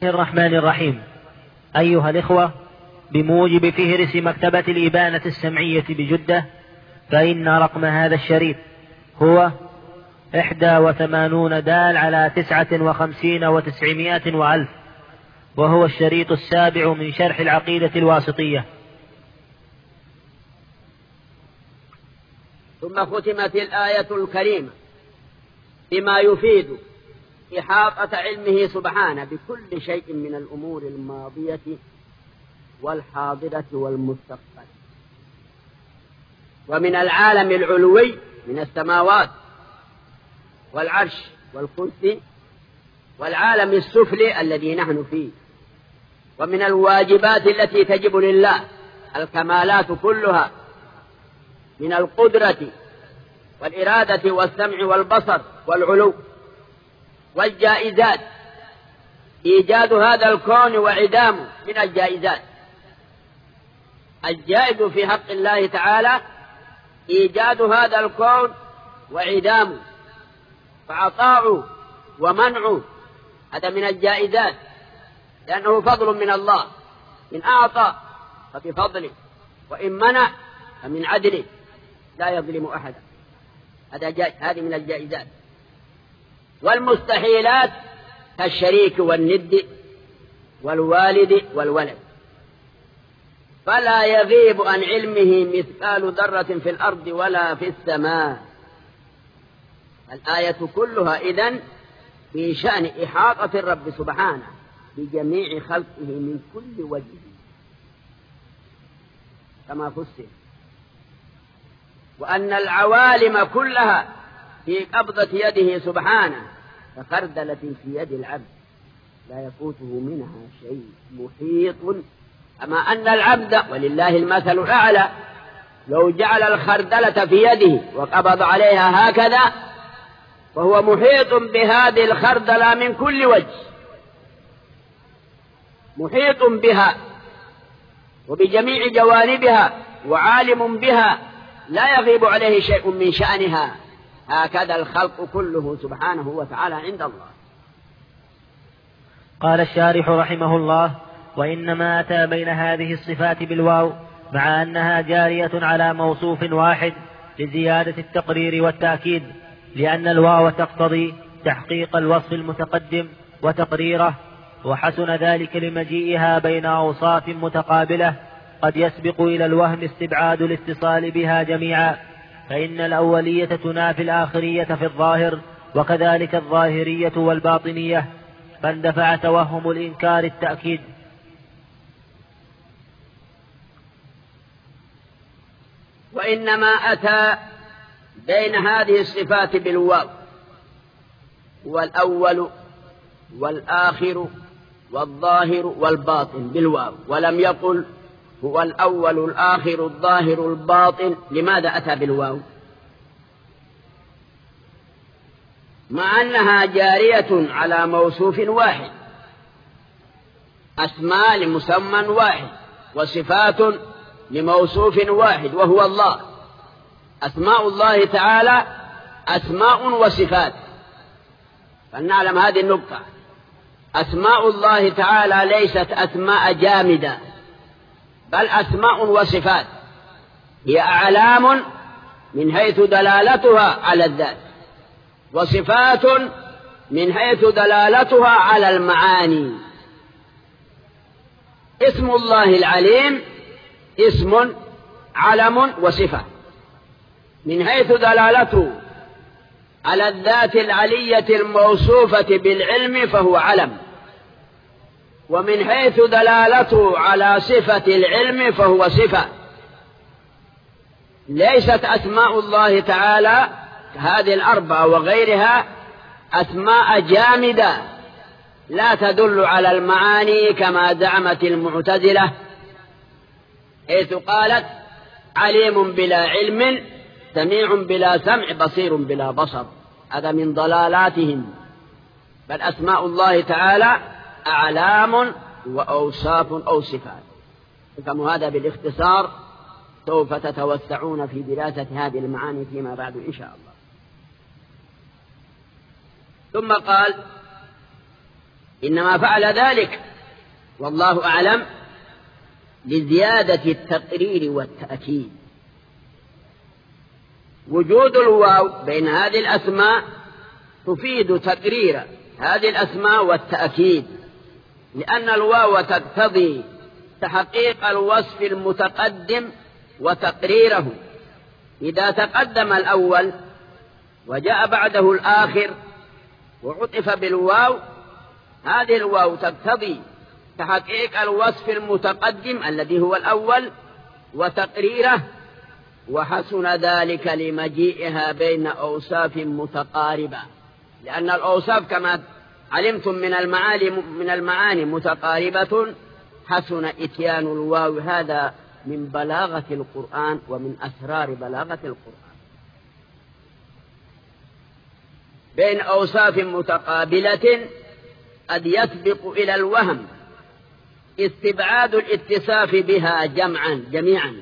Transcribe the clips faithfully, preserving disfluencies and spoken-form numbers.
الرحمن الرحيم. أيها الإخوة، بموجب فهرس مكتبة الإبانة السمعية بجدة، فإن رقم هذا الشريط هو إحدى وثمانون دال على تسعة وخمسين وتسعمائة وألف، وهو الشريط السابع من شرح العقيدة الواسطية. ثم ختمت الآية الكريمة بما يفيد إحاطة علمه سبحانه بكل شيء من الأمور الماضية والحاضرة والمستقبل، ومن العالم العلوي من السماوات والعرش والكرسي، والعالم السفلي الذي نحن فيه، ومن الواجبات التي تجب لله الكمالات كلها من القدرة والإرادة والسمع والبصر والعلو، والجائزات إيجاد هذا الكون وعدامه من الجائزات. الجائز في حق الله تعالى إيجاد هذا الكون وعدامه، فعطاؤه ومنعه هذا من الجائزات، لأنه فضل من الله، إن أعطى فبفضله، وإن منع فمن عدله، لا يظلم أحدا. هذه من الجائزات. والمستحيلات كالشريك والند والوالد والولد، فلا يغيب عن علمه مثقال ذرة في الأرض ولا في السماء. الآية كلها إذن في شأن إحاطة الرب سبحانه بجميع خلقه من كل وجه كما فسر، وأن العوالم كلها في قبضة يده سبحانه كخردلة في يد العبد لا يفوته منها شيء، محيط. أما أن العبد ولله المثل الأعلى لو جعل الخردلة في يده وقبض عليها هكذا وهو محيط بهذه الخردلة من كل وجه، محيط بها وبجميع جوانبها وعالم بها، لا يغيب عليه شيء من شأنها. هكذا الخلق كله سبحانه وتعالى عند الله. قال الشارح رحمه الله: وإنما أتى بين هذه الصفات بالواو مع أنها جارية على موصوف واحد لزيادة التقرير والتأكيد، لأن الواو تقتضي تحقيق الوصف المتقدم وتقريره، وحسن ذلك لمجيئها بين أوصاف متقابلة قد يسبق إلى الوهم استبعاد الاتصال بها جميعا، فإن الأولية تنافي الآخرية في الظاهر، وكذلك الظاهرية والباطنية، فاندفع توهم الإنكار التأكيد. وإنما أتى بين هذه الصفات بالواو، هو الأول والآخر والظاهر والباطن بالواو، ولم يقل هو الأول الآخر الظاهر الباطن. لماذا أتى بالواو؟ مع أنها جارية على موصوف واحد، أسماء لمسمى واحد وصفات لموصوف واحد وهو الله. أسماء الله تعالى أسماء وصفات، فلنعلم هذه النقطة. أسماء الله تعالى ليست أسماء جامدة، بل أسماء وصفات، هي أعلام من حيث دلالتها على الذات، وصفات من حيث دلالتها على المعاني. اسم الله العليم اسم علم وصفة، من حيث دلالته على الذات العلية الموصوفة بالعلم فهو علم، ومن حيث دلالته على صفة العلم فهو صفة. ليست أسماء الله تعالى هذه الأربعة وغيرها أسماء جامدة لا تدل على المعاني كما زعمت المعتزلة، حيث قالت عليم بلا علم، سميع بلا سمع، بصير بلا بصر. هذا من ضلالاتهم. بل أسماء الله تعالى أعلام وأوصاف أو صفات. فهم هذا بالاختصار، سوف تتوسعون في دراسة هذه المعاني فيما بعد إن شاء الله. ثم قال إنما فعل ذلك والله أعلم لزيادة التقرير والتأكيد. وجود الواو بين هذه الأسماء تفيد تقرير هذه الأسماء والتأكيد، لأن الواو تقتضي تحقيق الوصف المتقدم وتقريره. إذا تقدم الأول وجاء بعده الآخر وعطف بالواو، هذه الواو تقتضي تحقيق الوصف المتقدم الذي هو الأول وتقريره، وحسن ذلك لمجيئها بين أوصاف متقاربة، لأن الأوصاف كما علمتم من المعاني من المعاني متقاربة، حسن إتيان الواو. هذا من بلاغة القرآن ومن أسرار بلاغة القرآن. بين أوصاف متقابلة قد يسبق إلى الوهم استبعاد الاتصاف بها جمعا جميعا.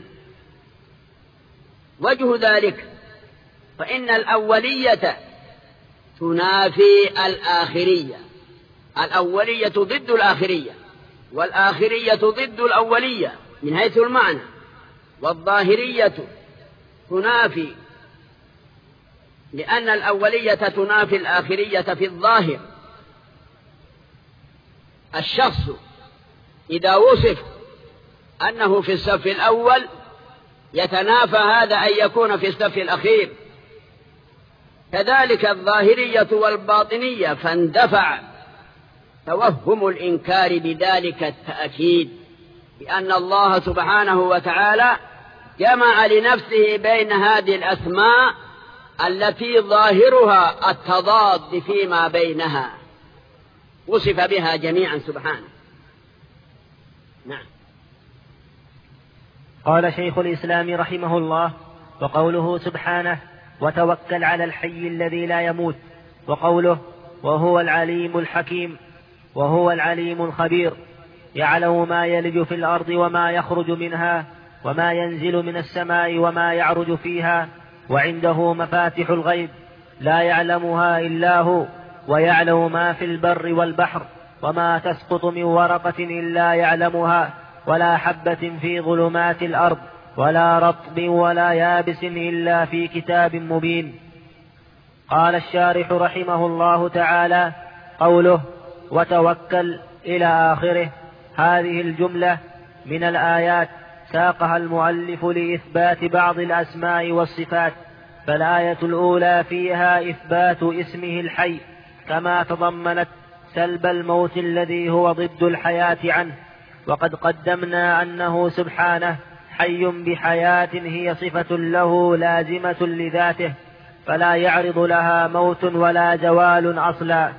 وجه ذلك فإن الأولية تنافي الآخرية، الأولية ضد الآخرية، والآخرية ضد الأولية من حيث المعنى، والظاهرية تنافي، لأن الأولية تنافي الآخرية في الظاهر. الشخص إذا وصف أنه في الصف الأول يتنافى هذا أن يكون في الصف الأخير. كذلك الظاهرية والباطنية، فاندفع توهم الإنكار بذلك التأكيد، بأن الله سبحانه وتعالى جمع لنفسه بين هذه الأسماء التي ظاهرها التضاد فيما بينها، وصف بها جميعا سبحانه. نعم. قال شيخ الإسلام رحمه الله: وقوله سبحانه: وتوكل على الحي الذي لا يموت، وقوله: وهو العليم الحكيم، وهو العليم الخبير، يعلم ما يلج في الأرض وما يخرج منها وما ينزل من السماء وما يعرج فيها، وعنده مفاتح الغيب لا يعلمها إلا هو، ويعلم ما في البر والبحر، وما تسقط من ورقة إلا يعلمها، ولا حبة في ظلمات الأرض ولا رطب ولا يابس إلا في كتاب مبين. قال الشارح رحمه الله تعالى: قوله وتوكل إلى آخره، هذه الجملة من الآيات ساقها المؤلف لإثبات بعض الأسماء والصفات. فالآية الأولى فيها إثبات اسمه الحي، كما تضمنت سلب الموت الذي هو ضد الحياة عنه، وقد قدمنا أنه سبحانه حي بحياة هي صفة له لازمة لذاته، فلا يعرض لها موت ولا زوال أصلا،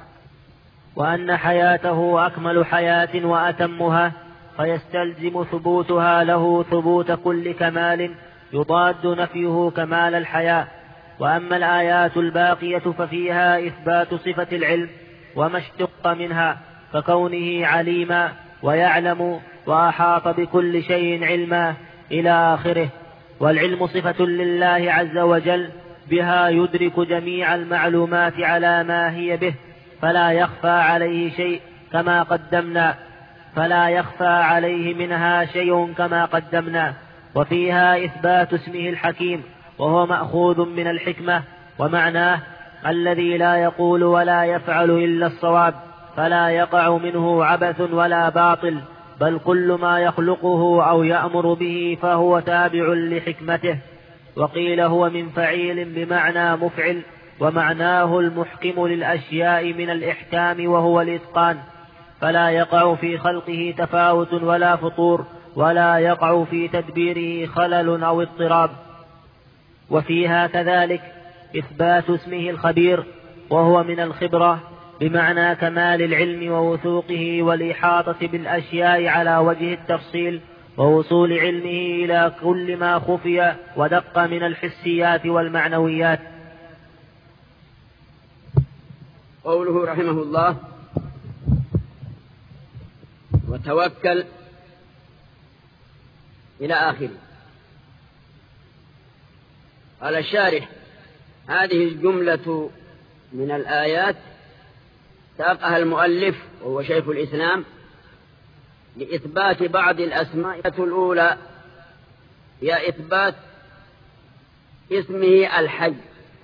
وأن حياته أكمل حياة وأتمها، فيستلزم ثبوتها له ثبوت كل كمال يضاد نفيه كمال الحياة. وأما الآيات الباقية ففيها إثبات صفة العلم وما اشتق منها، فكونه عليما ويعلم وأحاط بكل شيء علما إلى آخره. والعلم صفة لله عز وجل، بها يدرك جميع المعلومات على ما هي به، فلا يخفى عليه شيء كما قدمنا فلا يخفى عليه منها شيء كما قدمنا. وفيها إثبات اسمه الحكيم، وهو مأخوذ من الحكمة، ومعناه الذي لا يقول ولا يفعل إلا الصواب، فلا يقع منه عبث ولا باطل، بل كل ما يخلقه أو يأمر به فهو تابع لحكمته. وقيل هو من فعيل بمعنى مفعل، ومعناه المحكم للأشياء من الإحكام وهو الإتقان، فلا يقع في خلقه تفاوت ولا فطور، ولا يقع في تدبيره خلل أو اضطراب. وفيها كذلك إثبات اسمه الخبير، وهو من الخبرة بمعنى كمال العلم ووثوقه والإحاطة بالأشياء على وجه التفصيل، ووصول علمه إلى كل ما خفي ودق من الحسيات والمعنويات. قوله رحمه الله: وتوكل إلى آخره. قال الشارح: هذه الجملة من الآيات ساقها المؤلف وهو شيخ الإسلام لإثبات بعض الأسماء. الأولى هي إثبات اسمه الحي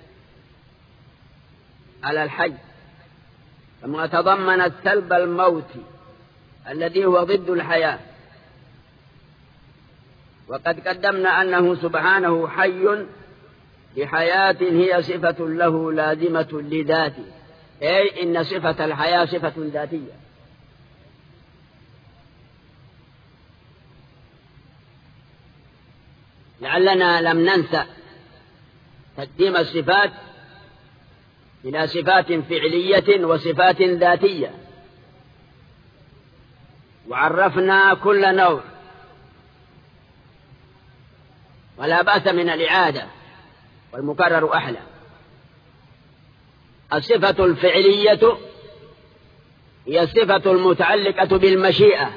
على الحي، كما تضمنت سلب الموت الذي هو ضد الحياة. وقد قدمنا أنه سبحانه حي بحياة هي صفة له لازمة لذاته، أي إن صفة الحياة صفة ذاتية. لعلنا لم ننسى تقديم الصفات إلى صفات فعلية وصفات ذاتية، وعرفنا كل نوع، ولا بأس من الإعادة والمكرر أحلى. الصفة الفعلية هي الصفة المتعلقة بالمشيئة،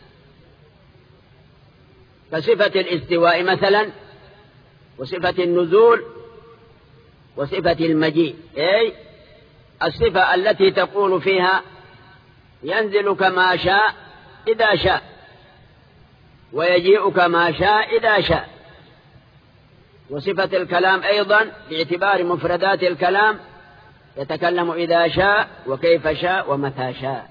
كصفة الاستواء مثلا، وصفة النزول، وصفة المجيء، أي الصفة التي تقول فيها ينزل كما شاء إذا شاء، ويجيء كما شاء إذا شاء. وصفة الكلام أيضا باعتبار مفردات الكلام يتكلم إذا شاء وكيف شاء ومتى شاء.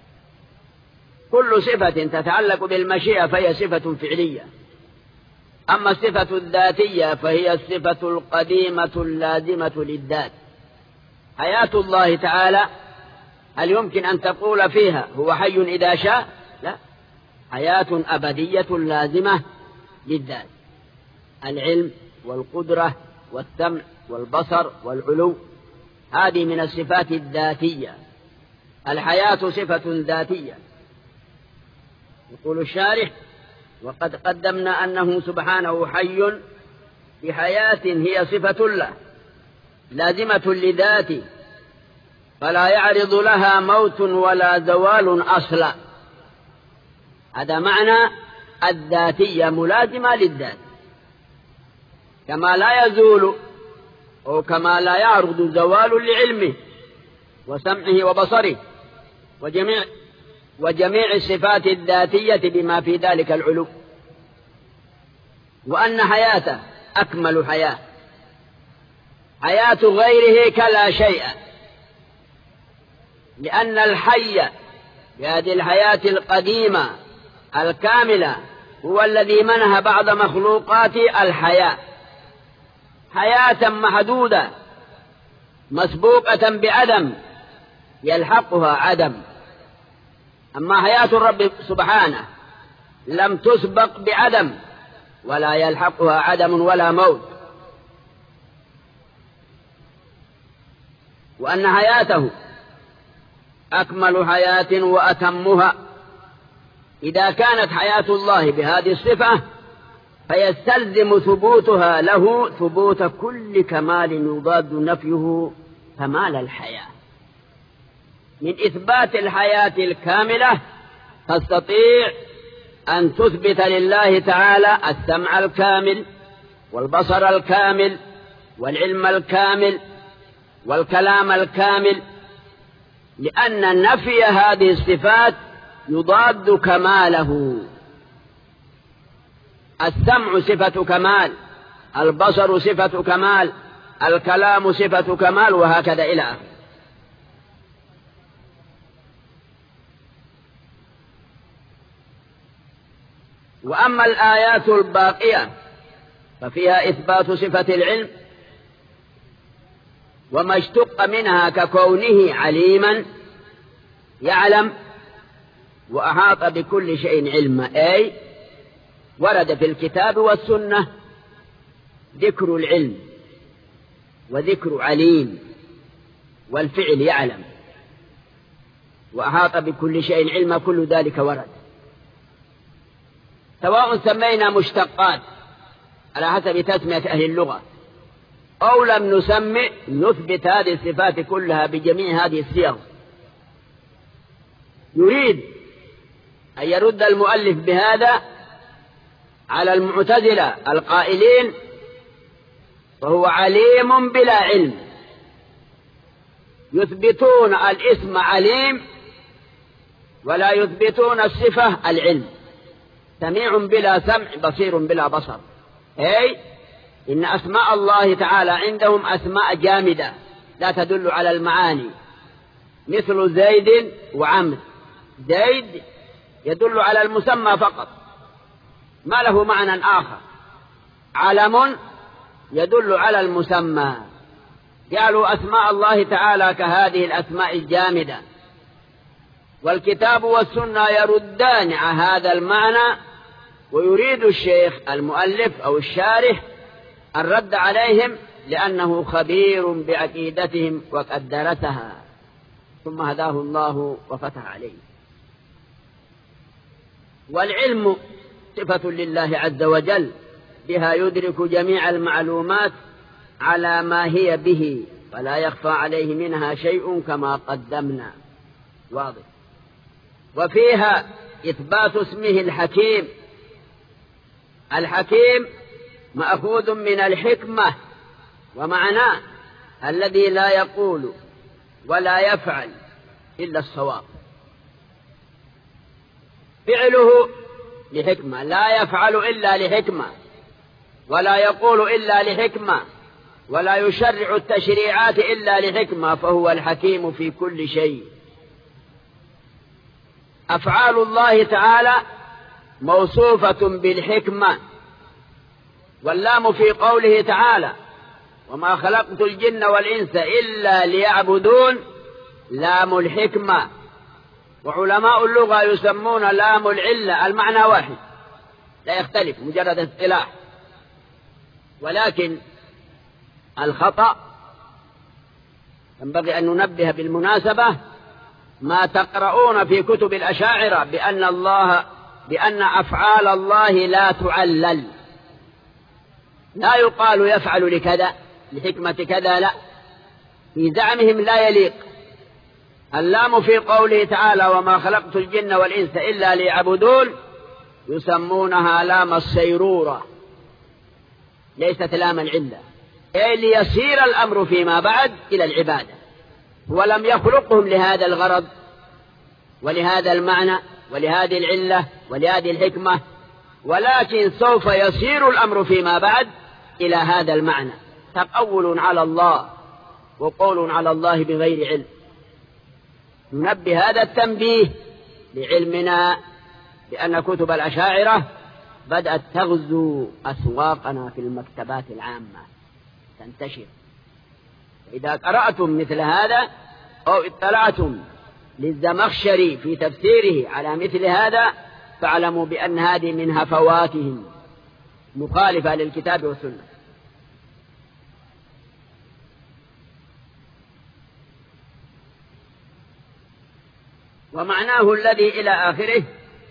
كل صفة تتعلق بالمشيئة فهي صفة فعلية. أما الصفة الذاتية فهي الصفة القديمة اللازمة للذات. حياة الله تعالى هل يمكن أن تقول فيها هو حي إذا شاء؟ لا، حياة أبدية لازمة للذات. العلم والقدرة والسمع والبصر والعلو هذه من الصفات الذاتية. الحياة صفة ذاتية. يقول الشارح: وقد قدمنا أنه سبحانه حي بحياة هي صفة له لازمة لذاته، فلا يعرض لها موت ولا زوال أصلا. هذا معنى الذاتية ملازمة للذات، كما لا يزول أو كما لا يعرض زوال لعلمه وسمعه وبصره وجميع وجميع الصفات الذاتية بما في ذلك العلو. وأن حياته أكمل حياة، حياة غيره كلا شيء، لأن الحي بهذه الحياة القديمة الكاملة هو الذي منح بعض مخلوقات الحياة حياة محدودة مسبوقة بعدم يلحقها عدم. أما حياة الرب سبحانه لم تسبق بعدم ولا يلحقها عدم ولا موت. وأن حياته أكمل حياة وأتمها. إذا كانت حياة الله بهذه الصفة فيستلزم ثبوتها له ثبوت كل كمال يضاد نفيه كمال الحياة. من إثبات الحياة الكاملة تستطيع أن تثبت لله تعالى السمع الكامل والبصر الكامل والعلم الكامل والكلام الكامل، لأن نفي هذه الصفات يضاد كماله. السمع صفة كمال، البصر صفة كمال، الكلام صفة كمال، وهكذا إلى آخره. وأما الآيات الباقية ففيها إثبات صفة العلم وما اشتق منها ككونه عليما يعلم وأحاط بكل شيء علما، أي ورد في الكتاب والسنة ذكر العلم وذكر عليم والفعل يعلم وأحاط بكل شيء علما، كل ذلك ورد، سواء سمينا مشتقات على حسب تسمية أهل اللغة أو لم نسمي، نثبت هذه الصفات كلها بجميع هذه الصيغ. يريد أن يرد المؤلف بهذا على المعتزلة القائلين وهو عليم بلا علم، يثبتون الاسم عليم ولا يثبتون الصفة العلم. سميع بلا سمع، بصير بلا بصر. أي إن أسماء الله تعالى عندهم أسماء جامدة لا تدل على المعاني، مثل زيد وعمر. زيد يدل على المسمى فقط، ما له معنى آخر. علم يدل على المسمى. جعلوا أسماء الله تعالى كهذه الأسماء الجامدة، والكتاب والسنة يردان على هذا المعنى، ويريد الشيخ المؤلف أو الشارح الرد عليهم لأنه خبير بعقيدتهم وقد درسها ثم هداه الله وفتح عليه. والعلم صفة لله عز وجل، بها يدرك جميع المعلومات على ما هي به، فلا يخفى عليه منها شيء كما قدمنا. واضح. وفيها إثبات اسمه الحكيم. الحكيم مأخوذ من الحكمة، ومعناه الذي لا يقول ولا يفعل إلا الصواب. فعله لحكمة، لا يفعل إلا لحكمة، ولا يقول إلا لحكمة، ولا يشرع التشريعات إلا لحكمة، فهو الحكيم في كل شيء. أفعال الله تعالى موصوفة بالحكمة، واللام في قوله تعالى وما خلقت الجن والإنس إلا ليعبدون لام الحكمة. وعلماء اللغة يسمون لام العلة، المعنى واحد لا يختلف، مجرد اصطلاح. ولكن الخطأ ينبغي أن ننبه بالمناسبة ما تقرؤون في كتب الأشاعرة بأن الله بأن أفعال الله لا تعلل. لا يقال يفعل لكذا لحكمة كذا، لا، في زعمهم لا يليق. اللام في قوله تعالى وما خلقت الجن والإنس إلا ليعبدون يسمونها لام السيرورة، ليست لام العلة، أي ليصير الأمر فيما بعد إلى العبادة. ولم يخلقهم لهذا الغرض ولهذا المعنى ولهذه العلة ولهذه الحكمة، ولكن سوف يصير الأمر فيما بعد إلى هذا المعنى. تقول على الله وقول على الله بغير علم. ننبه هذا التنبيه لعلمنا بأن كتب الأشاعرة بدأت تغزو أسواقنا في المكتبات العامة، تنتشر. إذا قرأتم مثل هذا أو اطلعتم للزمخشري في تفسيره على مثل هذا فاعلموا بأن هذه من هفواتهم مخالفة للكتاب والسنة. ومعناه الذي إلى آخره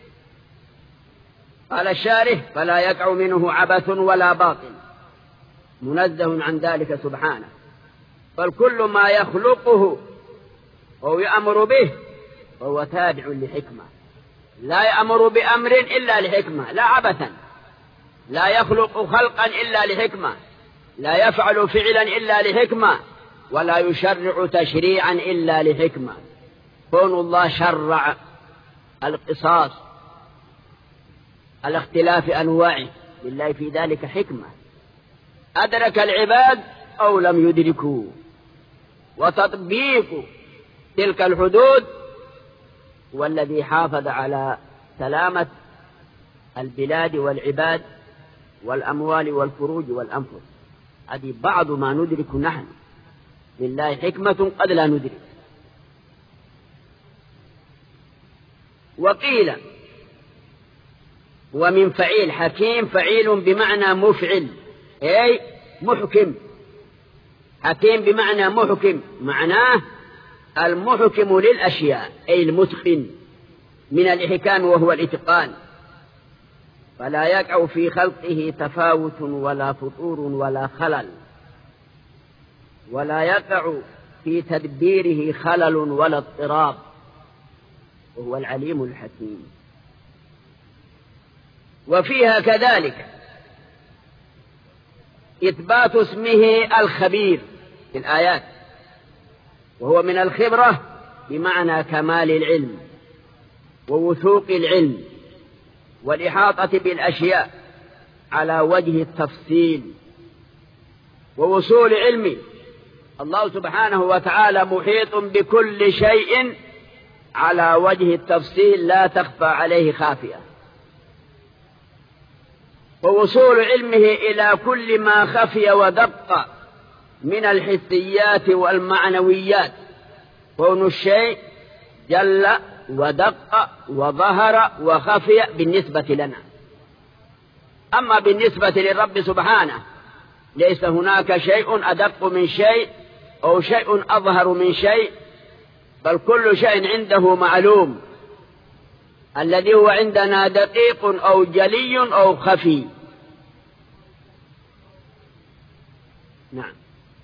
قال الشارح فلا يقع منه عبث ولا باطل، منزه عن ذلك سبحانه. فالكل ما يخلقه أو يأمر به فهو تابع لحكمة، لا يأمر بأمر إلا لحكمة، لا عبثا. لا يخلق خلقا إلا لحكمة، لا يفعل فعلا إلا لحكمة، ولا يشرع تشريعا إلا لحكمة. كون الله شرع القصاص على اختلاف أنواعه لله في ذلك حكمة، أدرك العباد أو لم يدركوا. وتطبيق تلك الحدود والذي حافظ على سلامة البلاد والعباد والأموال والفروج والأنفس. هذه بعض ما ندرك نحن، لله حكمة قد لا ندرك. وقيل ومن فعيل حكيم فعيل بمعنى مفعل، أي محكم. حكيم بمعنى محكم، معناه المحكم للأشياء، أي المتقن من الإحكام وهو الإتقان. فلا يقع في خلقه تفاوت ولا فطور ولا خلل، ولا يقع في تدبيره خلل ولا اضطراب، وهو العليم الحكيم. وفيها كذلك إثبات اسمه الخبير في الآيات، وهو من الخبرة بمعنى كمال العلم ووثوق العلم والإحاطة بالأشياء على وجه التفصيل ووصول علمه. الله سبحانه وتعالى محيط بكل شيء على وجه التفصيل لا تخفى عليه خافية، ووصول علمه إلى كل ما خفي ودق من الحسيات والمعنويات، كون الشيء جل ودق وظهر وخفي بالنسبة لنا. أما بالنسبة للرب سبحانه ليس هناك شيء أدق من شيء أو شيء أظهر من شيء، بل كل شيء عنده معلوم، الذي هو عندنا دقيق أو جلي أو خفي. نعم.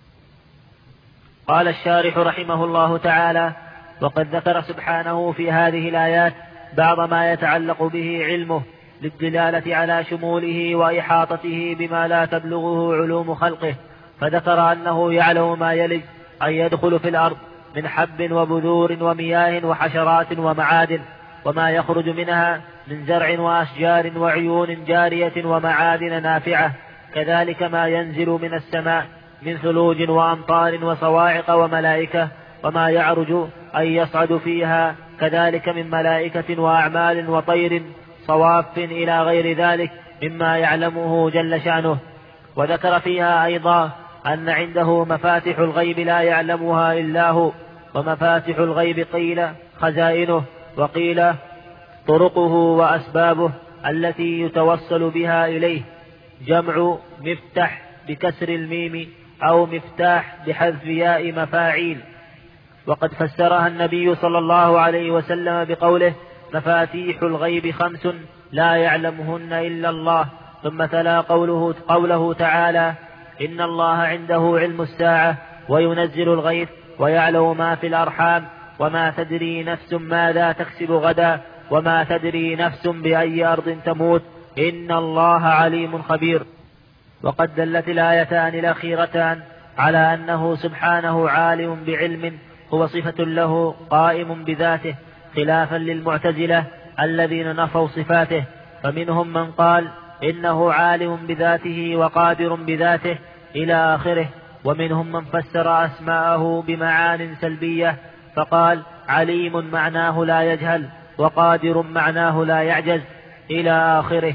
قال الشارح رحمه الله تعالى: وقد ذكر سبحانه في هذه الآيات بعض ما يتعلق به علمه للدلالة على شموله وإحاطته بما لا تبلغه علوم خلقه، فذكر أنه يعلم ما يلج أن يدخل في الأرض من حب وبذور ومياه وحشرات ومعادن، وما يخرج منها من زرع وأشجار وعيون جارية ومعادن نافعة، كذلك ما ينزل من السماء من ثلوج وأمطار وصواعق وملائكة، وما يعرج أن يصعد فيها كذلك من ملائكة وأعمال وطير صواف إلى غير ذلك مما يعلمه جل شأنه. وذكر فيها أيضا أن عنده مفاتح الغيب لا يعلمها إلا هو، ومفاتح الغيب قيل خزائنه، وقيل طرقه وأسبابه التي يتوصل بها إليه، جمع مفتح بكسر الميم أو مفتاح بحذف ياء مفاعيل. وقد فسرها النبي صلى الله عليه وسلم بقوله: مفاتيح الغيب خمس لا يعلمهن إلا الله. ثم تلا قوله, قوله تعالى: إن الله عنده علم الساعة وينزل الغيث ويعلم ما في الأرحام وما تدري نفس ماذا تكسب غدا وما تدري نفس بأي أرض تموت إن الله عليم خبير. وقد دلت الآيتان الأخيرتان على أنه سبحانه عالم بعلم هو صفة له قائم بذاته، خلافا للمعتزلة الذين نفوا صفاته، فمنهم من قال إنه عالم بذاته وقادر بذاته إلى آخره، ومنهم من فسر أسماءه بمعان سلبية فقال عليم معناه لا يجهل وقادر معناه لا يعجز إلى آخره.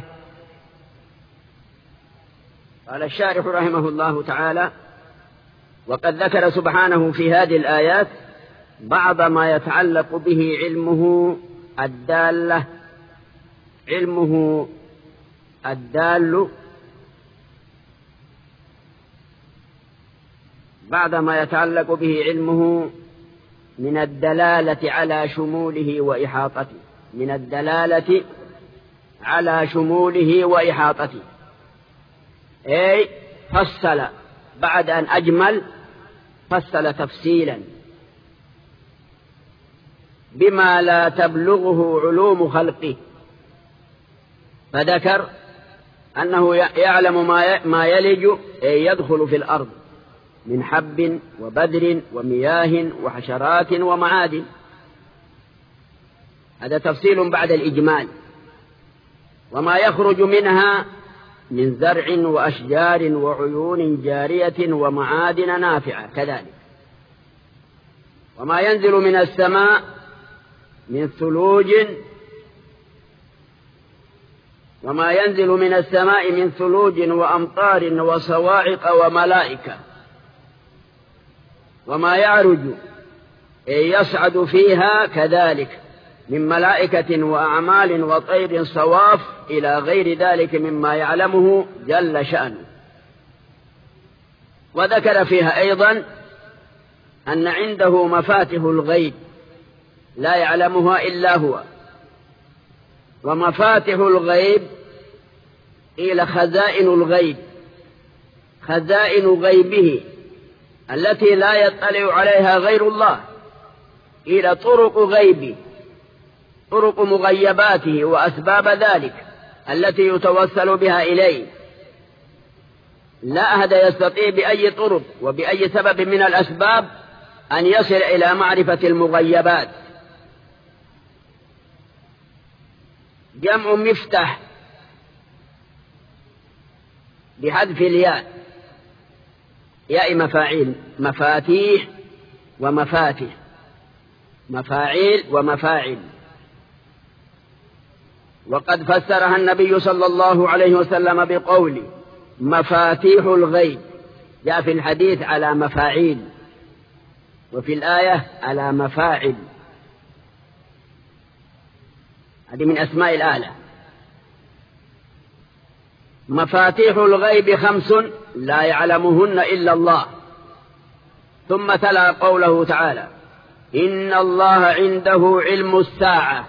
قال الشارح رحمه الله تعالى: وقد ذكر سبحانه في هذه الآيات بعض ما يتعلق به علمه الدالة علمه الدال بعض ما يتعلق به علمه من الدلالة على شموله وإحاطته من الدلالة على شموله وإحاطته أي فصل بعد أن أجمل فصل تفصيلا بما لا تبلغه علوم خلقه، فذكر أنه يعلم ما يلج أي يدخل في الأرض من حب وبذر ومياه وحشرات ومعادن، هذا تفصيل بعد الإجمال. وما يخرج منها من زرع وأشجار وعيون جارية ومعادن نافعة كذلك، وما ينزل من السماء من ثلوج وما ينزل من السماء من ثلوج وأمطار وصواعق وملائكة، وما يعرج أي يصعد فيها كذلك من ملائكة وأعمال وطير صواف إلى غير ذلك مما يعلمه جل شأنه. وذكر فيها أيضا أن عنده مفاتح الغيب لا يعلمها إلا هو، ومفاتح الغيب قيل خزائن الغيب، خزائن غيبه التي لا يطلع عليها غير الله، قيل طرق غيبه، طرق مغيباته وأسباب ذلك التي يتوصل بها إليه. لا أحد يستطيع بأي طرق وبأي سبب من الأسباب أن يصل إلى معرفة المغيبات. جمع مفتح بحذف الياء، ياء مفاعيل، مفاتيح ومفاتح، مفاعيل ومفاعل. وقد فسرها النبي صلى الله عليه وسلم بقول مفاتيح الغيب، جاء في الحديث على مفاعيل وفي الآية على مفاعل، هذه من أسماء الآلة. مفاتيح الغيب خمس لا يعلمهن إلا الله. ثم تلا قوله تعالى إن الله عنده علم الساعة،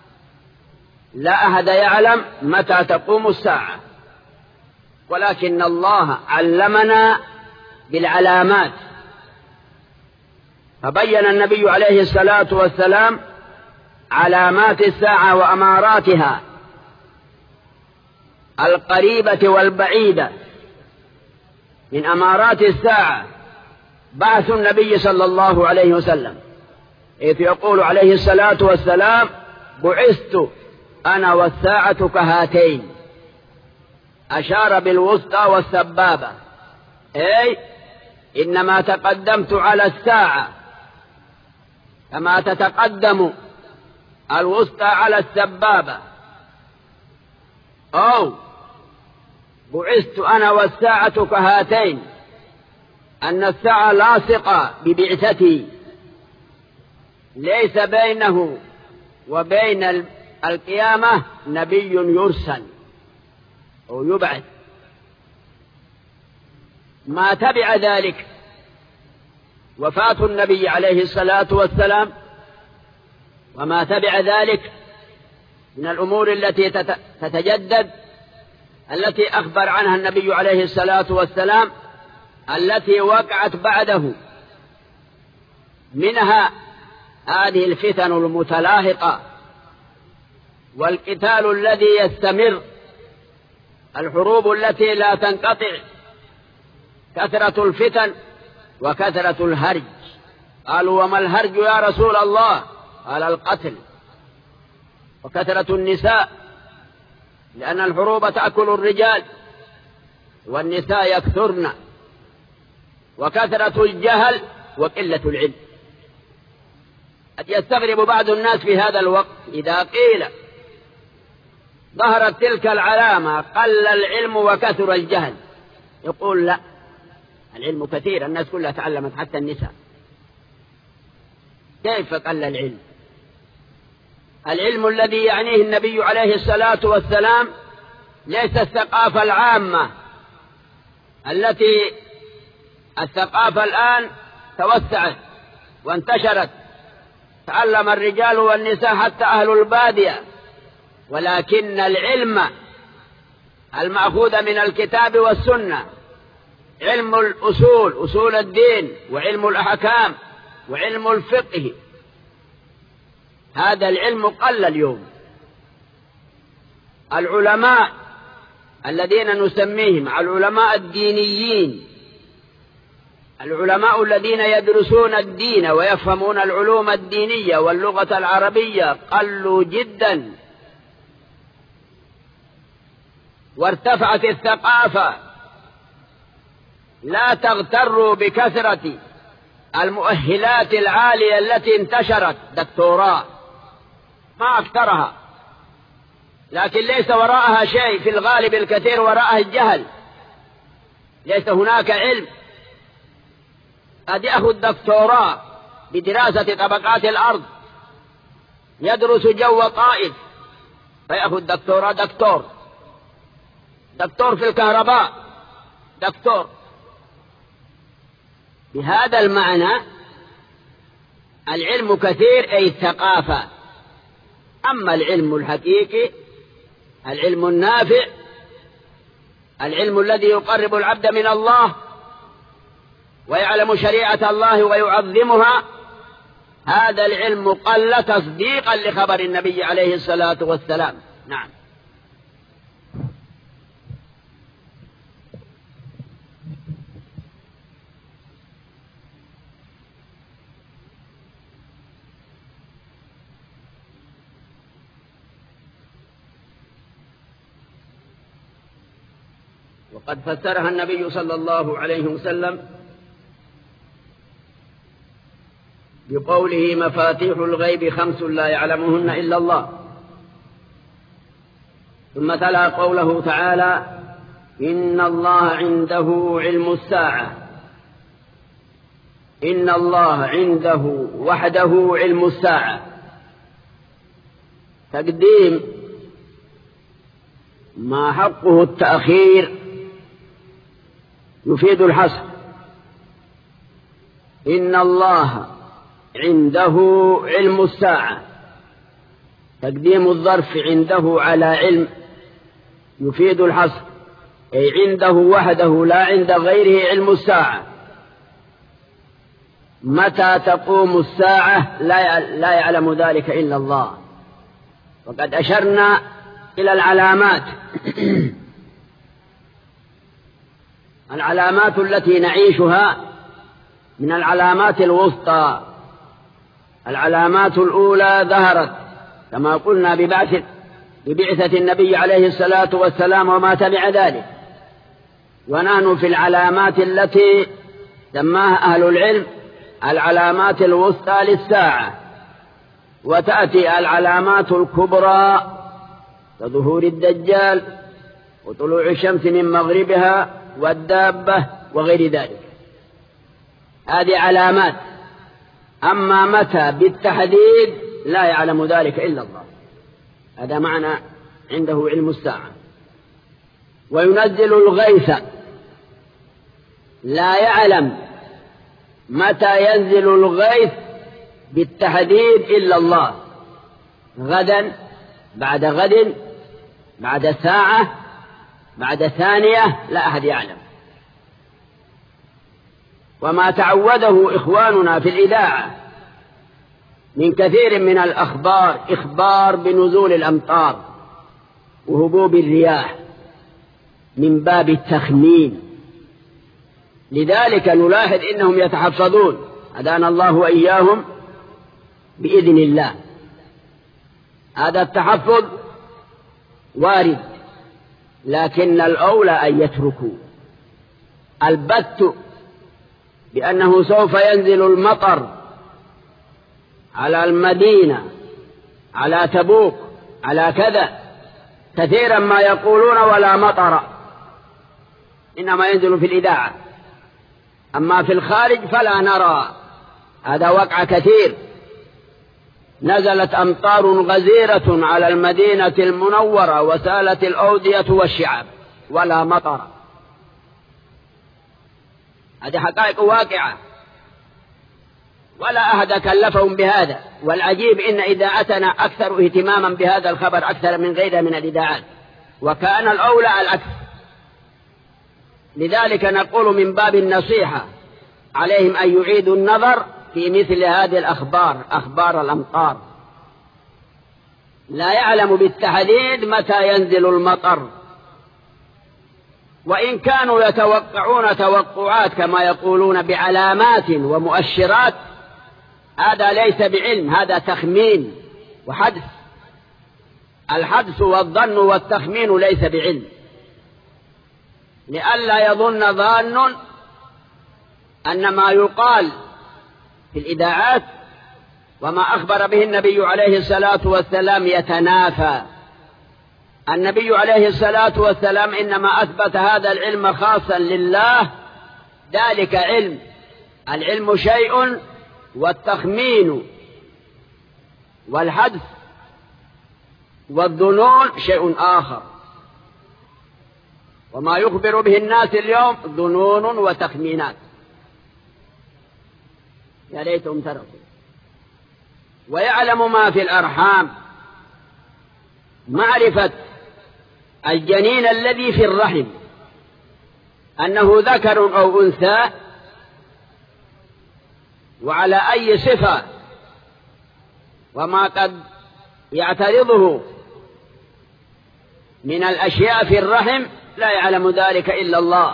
لا أحد يعلم متى تقوم الساعة، ولكن الله علمنا بالعلامات. فبين النبي عليه الصلاة والسلام علامات الساعة وأماراتها القريبة والبعيدة. من أمارات الساعة بعث النبي صلى الله عليه وسلم، إذ يقول عليه الصلاة والسلام بعثت أنا والساعة كهاتين، أشار بالوسطى والسبابة، أي إنما تقدمت على الساعة كما تتقدم الوسطى على السبابة، أو بعثت أنا والساعة كهاتين، أن الساعة لاصقة ببعثتي، ليس بينه وبين القيامة نبي يرسل أو يبعث. ما تبع ذلك وفاة النبي عليه الصلاة والسلام، وما تبع ذلك من الأمور التي تتجدد التي أخبر عنها النبي عليه الصلاة والسلام التي وقعت بعده، منها هذه الفتن المتلاحقة والقتال الذي يستمر، الحروب التي لا تنقطع، كثرة الفتن وكثرة الهرج. قالوا وما الهرج يا رسول الله؟ قال القتل وكثرة النساء، لأن الحروب تأكل الرجال والنساء يكثرن، وكثرة الجهل وقلة العلم. قد يستغرب بعض الناس في هذا الوقت إذا قيل ظهرت تلك العلامة قل العلم وكثر الجهل، يقول لا، العلم كثير، الناس كلها تعلمت حتى النساء. كيف قل العلم؟ العلم الذي يعنيه النبي عليه الصلاة والسلام ليس الثقافة العامة التي الثقافة الآن توسعت وانتشرت، تعلم الرجال والنساء حتى أهل البادية، ولكن العلم المأخوذ من الكتاب والسنة، علم الأصول، أصول الدين، وعلم الأحكام، وعلم الفقه، هذا العلم قل اليوم. العلماء الذين نسميهم العلماء الدينيين، العلماء الذين يدرسون الدين ويفهمون العلوم الدينية واللغة العربية قلوا جدا، وارتفعت الثقافة. لا تغتروا بكثرة المؤهلات العالية التي انتشرت، دكتوراه ما أكثرها، لكن ليس وراءها شيء، في الغالب الكثير وراءها الجهل، ليس هناك علم. قد يأخذ دكتوراه بدراسة طبقات الأرض، يدرس جو طائف فيأخذ دكتوراه، دكتور دكتور في الكهرباء، دكتور. بهذا المعنى العلم كثير، أي الثقافة. أما العلم الحقيقي، العلم النافع، العلم الذي يقرب العبد من الله ويعلم شريعة الله ويعظمها، هذا العلم قل تصديقا لخبر النبي عليه الصلاة والسلام. نعم. وقد فسرها النبي صلى الله عليه وسلم بقوله مفاتيح الغيب خمس لا يعلمهن إلا الله. ثم تلا قوله تعالى إن الله عنده علم الساعة، إن الله عنده وحده علم الساعة. تقديم ما حقه التأخير يفيد الحصر. إن الله عنده علم الساعة، تقديم الظرف عنده على علم يفيد الحصر، أي عنده وحده لا عند غيره علم الساعة. متى تقوم الساعة لا يعلم ذلك إلا الله. وقد أشرنا إلى العلامات العلامات التي نعيشها من العلامات الوسطى. العلامات الأولى ظهرت كما قلنا ببعث ببعثة النبي عليه الصلاة والسلام وما تبع ذلك، ونحن في العلامات التي سماها أهل العلم العلامات الوسطى للساعة. وتأتي العلامات الكبرى كظهور الدجال وطلوع الشمس من مغربها والدابة وغير ذلك، هذه علامات. أما متى بالتحديد لا يعلم ذلك إلا الله، هذا معنى عنده علم الساعة. وينزل الغيث، لا يعلم متى ينزل الغيث بالتحديد إلا الله، غدا بعد غد بعد ساعة بعد ثانية لا أحد يعلم. وما تعوده إخواننا في الإذاعة من كثير من الأخبار إخبار بنزول الأمطار وهبوب الرياح من باب التخمين، لذلك نلاحظ إنهم يتحفظون، هدانا الله وإياهم بإذن الله. هذا التحفظ وارد، لكن الأولى أن يتركوا البت بأنه سوف ينزل المطر على المدينة على تبوك على كذا. كثيرا ما يقولون ولا مطر، إنما ينزل في الإذاعة، أما في الخارج فلا نرى. هذا وقع كثير، نزلت أمطار غزيرة على المدينة المنورة وسالت الأودية والشعاب ولا مطر. هذه حقائق واقعة ولا أحد كلفهم بهذا. والعجيب إن إذاعتنا أكثر اهتماما بهذا الخبر أكثر من غيرها من الإذاعات، وكان الأولى العكس. لذلك نقول من باب النصيحة عليهم أن يعيدوا النظر في مثل هذه الأخبار، أخبار الأمطار. لا يعلم بالتحديد متى ينزل المطر، وإن كانوا يتوقعون توقعات كما يقولون بعلامات ومؤشرات، هذا ليس بعلم، هذا تخمين وحدث. الحدث والظن والتخمين ليس بعلم، لئلا يظن ظان أن ما يقال في الإذاعات وما أخبر به النبي عليه الصلاة والسلام يتنافى. النبي عليه الصلاة والسلام إنما أثبت هذا العلم خاصا لله، ذلك علم. العلم شيء والتخمين والحدث والظنون شيء آخر. وما يخبر به الناس اليوم ظنون وتخمينات، يا ليتهم تركوا. ويعلم ما في الأرحام، معرفة الجنين الذي في الرحم أنه ذكر أو أنثى، وعلى أي صفة، وما قد يعترضه من الأشياء في الرحم لا يعلم ذلك إلا الله.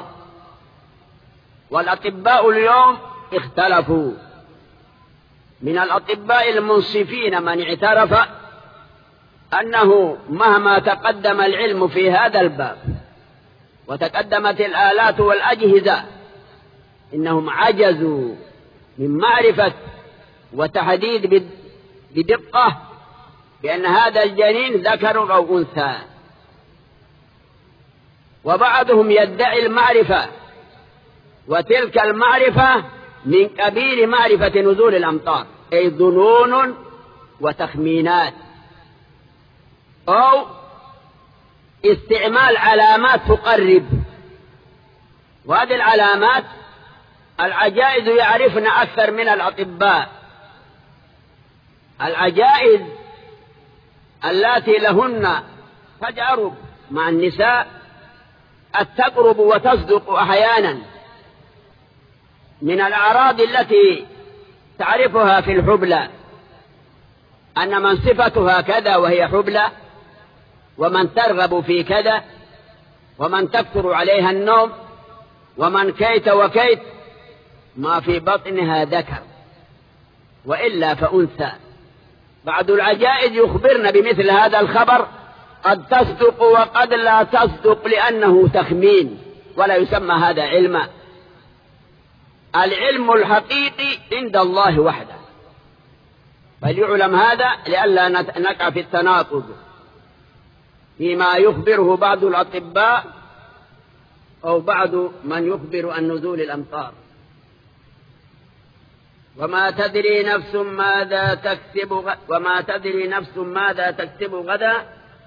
والأطباء اليوم اختلفوا، من الأطباء المنصفين من اعترف أنه مهما تقدم العلم في هذا الباب وتقدمت الآلات والأجهزة، إنهم عجزوا من معرفة وتحديد بدقة بأن هذا الجنين ذكر أو أنثى. وبعضهم يدعي المعرفة، وتلك المعرفة من قبيل معرفة نزول الأمطار، أي ظنون وتخمينات، أو استعمال علامات تقرب. وهذه العلامات العجائز يعرفن أكثر من الأطباء. العجائز اللاتي لهن تجارب مع النساء التقرب وتصدق أحيانا من الأعراض التي تعرفها في الحبلى، أن من صفتها كذا وهي حبلى، ومن ترغب في كذا، ومن تكثر عليها النوم، ومن كيت وكيت، ما في بطنها ذكر وإلا فأنثى. بعض العجائز يخبرنا بمثل هذا الخبر، قد تصدق وقد لا تصدق لأنه تخمين، ولا يسمى هذا علما. العلم الحقيقي عند الله وحده، فليعلم هذا لئلا نقع في التناقض فيما يخبره بعض الأطباء أو بعض من يخبر عن نزول الأمطار. وما تدري نفس ماذا تكسب غدا، وما تدري نفس ماذا تكسب غدا،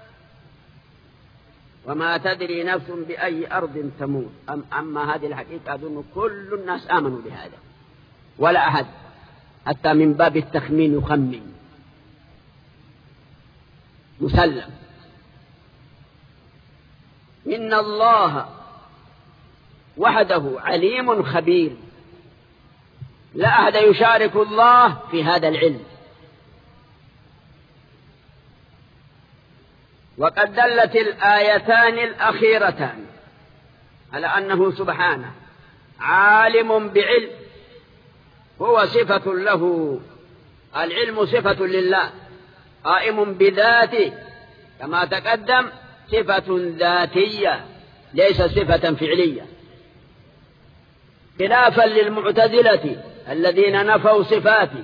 وما تدري نفس بأي أرض تموت. أم أما هذه الحقيقة أظن كل الناس آمنوا بهذا، ولا أحد حتى من باب التخمين يخمن، مسلم. إن الله وحده عليم خبير، لا أحد يشارك الله في هذا العلم. وقد دلت الآيتان الأخيرتان على أنه سبحانه عالم بعلم، هو صفة له، العلم صفة لله، قائم بذاته كما تقدم، صفة ذاتية ليس صفة فعلية، خلافا للمعتزلة الذين نفوا صفاته.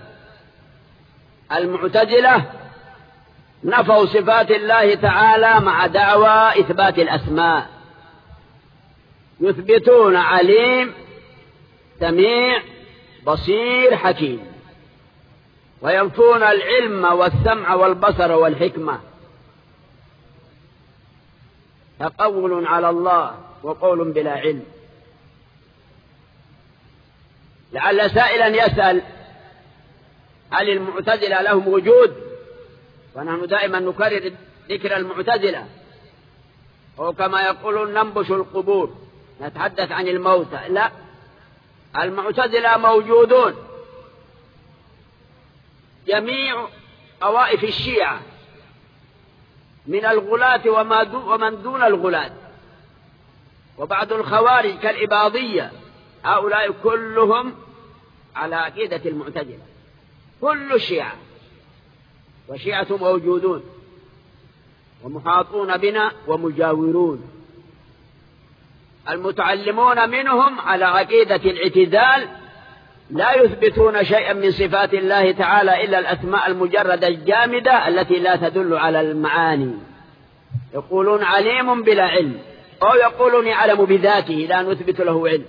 المعتزلة نفوا صفات الله تعالى مع دعوى إثبات الأسماء، يثبتون عليم سميع بصير حكيم، وينفون العلم والسمع والبصر والحكمة. فقول على الله وقول بلا علم. لعل سائلا يسأل هل المعتزلة لهم وجود؟ ونحن دائما نكرر ذكر المعتزلة، أو كما يقولون ننبش القبور، نتحدث عن الموتى. لا، المعتزلة موجودون، جميع طوائف الشيعة من الغلاة ومن دون الغلاة، وبعض الخوارج كالإباضية، هؤلاء كلهم على عقيدة المعتزلة، كل الشيعة. وشيعة موجودون ومحاطون بنا ومجاورون. المتعلمون منهم على عقيدة الاعتزال، لا يثبتون شيئا من صفات الله تعالى إلا الأسماء المجردة الجامدة التي لا تدل على المعاني. يقولون عليم بلا علم، أو يقولون يعلم بذاته لا نثبت له علم.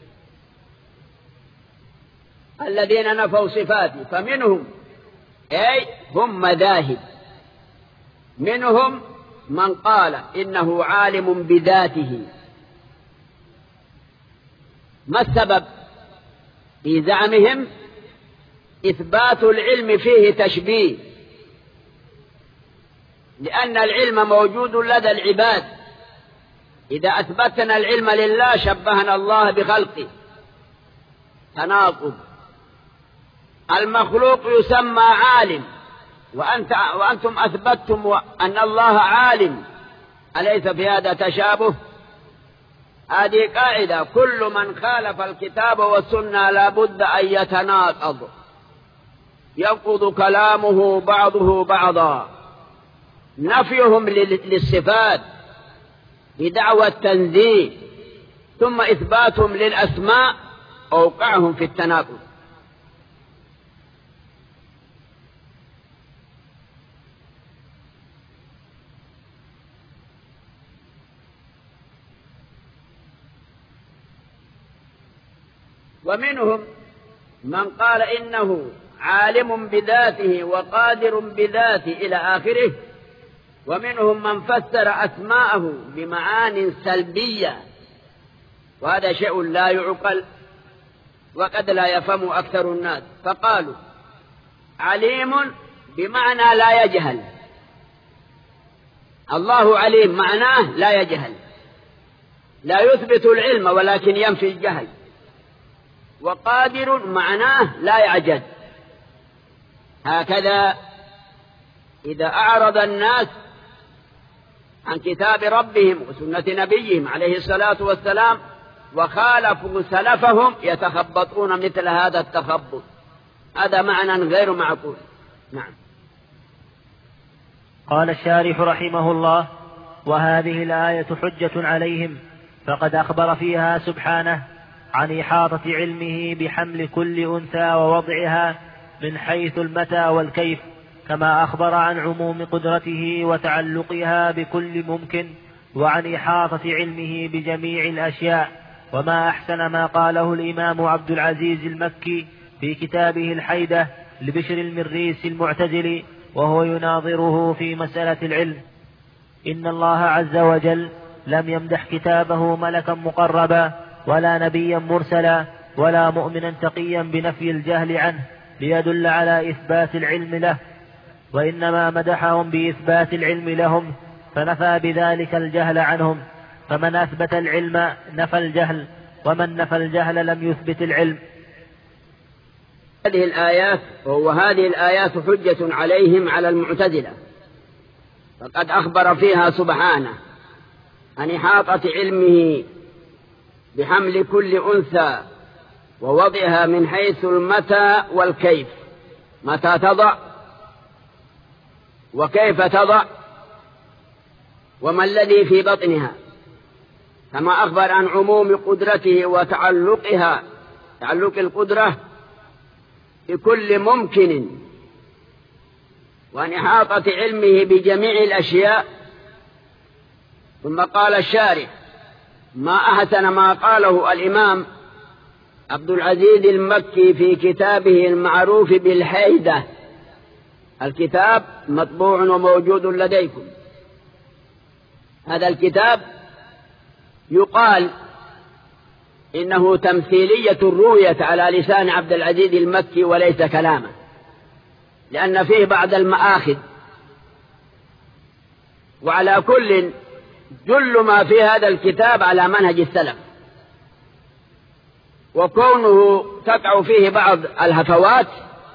الذين نفوا صفاته فمنهم أي هم مذاهب، منهم من قال إنه عالم بذاته. ما السبب في زعمهم؟ إثبات العلم فيه تشبيه، لأن العلم موجود لدى العباد. إذا أثبتنا العلم لله شبهنا الله بخلقه، تناقض. المخلوق يسمى عالم، وأنت وأنتم أثبتتم أن الله عالم، أليس في هذا تشابه؟ هذه قاعدة، كل من خالف الكتاب والسنة لا بد أن يتناقض، ينقض كلامه بعضه بعضا. نفيهم للصفات بدعوى التنزيه ثم إثباتهم للأسماء أوقعهم في التناقض. ومنهم من قال إنه عالم بذاته وقادر بذاته إلى آخره، ومنهم من فسر أسماءه بمعان سلبية، وهذا شيء لا يعقل وقد لا يفهم أكثر الناس، فقالوا عليم بمعنى لا يجهل، الله عليم معناه لا يجهل، لا يثبت العلم ولكن ينفي الجهل، وقادر معناه لا يعجز. هكذا إذا أعرض الناس عن كتاب ربهم وسنة نبيهم عليه الصلاة والسلام وخالفوا سلفهم يتخبطون مثل هذا التخبط، هذا معنى غير معقول. نعم. قال الشارح رحمه الله: وهذه الآية حجة عليهم، فقد أخبر فيها سبحانه عن إحاطة علمه بحمل كل أنثى ووضعها من حيث المتى والكيف، كما أخبر عن عموم قدرته وتعلقها بكل ممكن، وعن إحاطة علمه بجميع الأشياء. وما أحسن ما قاله الإمام عبد العزيز المكي في كتابه الحيدة لبشر المريسي المعتزلي وهو يناظره في مسألة العلم: إن الله عز وجل لم يمدح كتابه ملكا مقربا ولا نبيا مرسلا ولا مؤمنا تقيا بنفي الجهل عنه ليدل على إثبات العلم له، وإنما مدحهم بإثبات العلم لهم، فنفى بذلك الجهل عنهم. فمن أثبت العلم نفى الجهل، ومن نفى الجهل لم يثبت العلم. هذه الآيات وهذه الآيات حجة عليهم على المعتزلة، فقد أخبر فيها سبحانه عن إحاطة علمه بحمل كل أنثى ووضعها من حيث المتى والكيف، متى تضع وكيف تضع وما الذي في بطنها، كما أخبر عن عموم قدرته وتعلقها، تعلق القدرة بكل ممكن، وعن إحاطة علمه بجميع الأشياء. ثم قال الشارح: ما أحسن ما قاله الإمام عبد العزيز المكي في كتابه المعروف بالحيدة، الكتاب مطبوع وموجود لديكم. هذا الكتاب يقال إنه تمثيلية رويت على لسان عبد العزيز المكي وليس كلامه، لأن فيه بعض المآخذ، وعلى كل جل ما في هذا الكتاب على منهج السلف، وكونه تقع فيه بعض الهفوات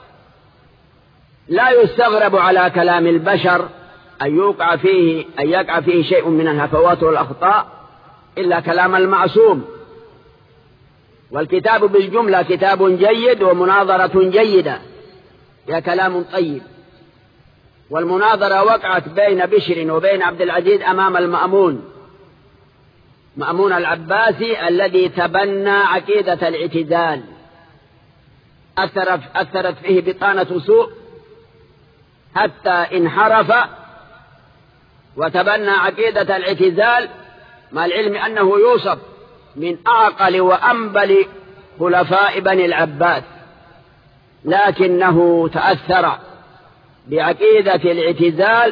لا يستغرب على كلام البشر أن يوقع فيه أن يقع فيه شيء من الهفوات والأخطاء إلا كلام المعصوم. والكتاب بالجملة كتاب جيد ومناظرة جيدة، يا كلام طيب. والمناظرة وقعت بين بشر وبين عبد العزيز أمام المأمون، مأمون العباسي الذي تبنى عقيدة الاعتزال، أثرت فيه بطانة سوء حتى انحرف وتبنى عقيدة الاعتزال، مع العلم أنه يوصف من أعقل وأنبل خلفاء بني العباس، لكنه تأثر بعقيدة الاعتزال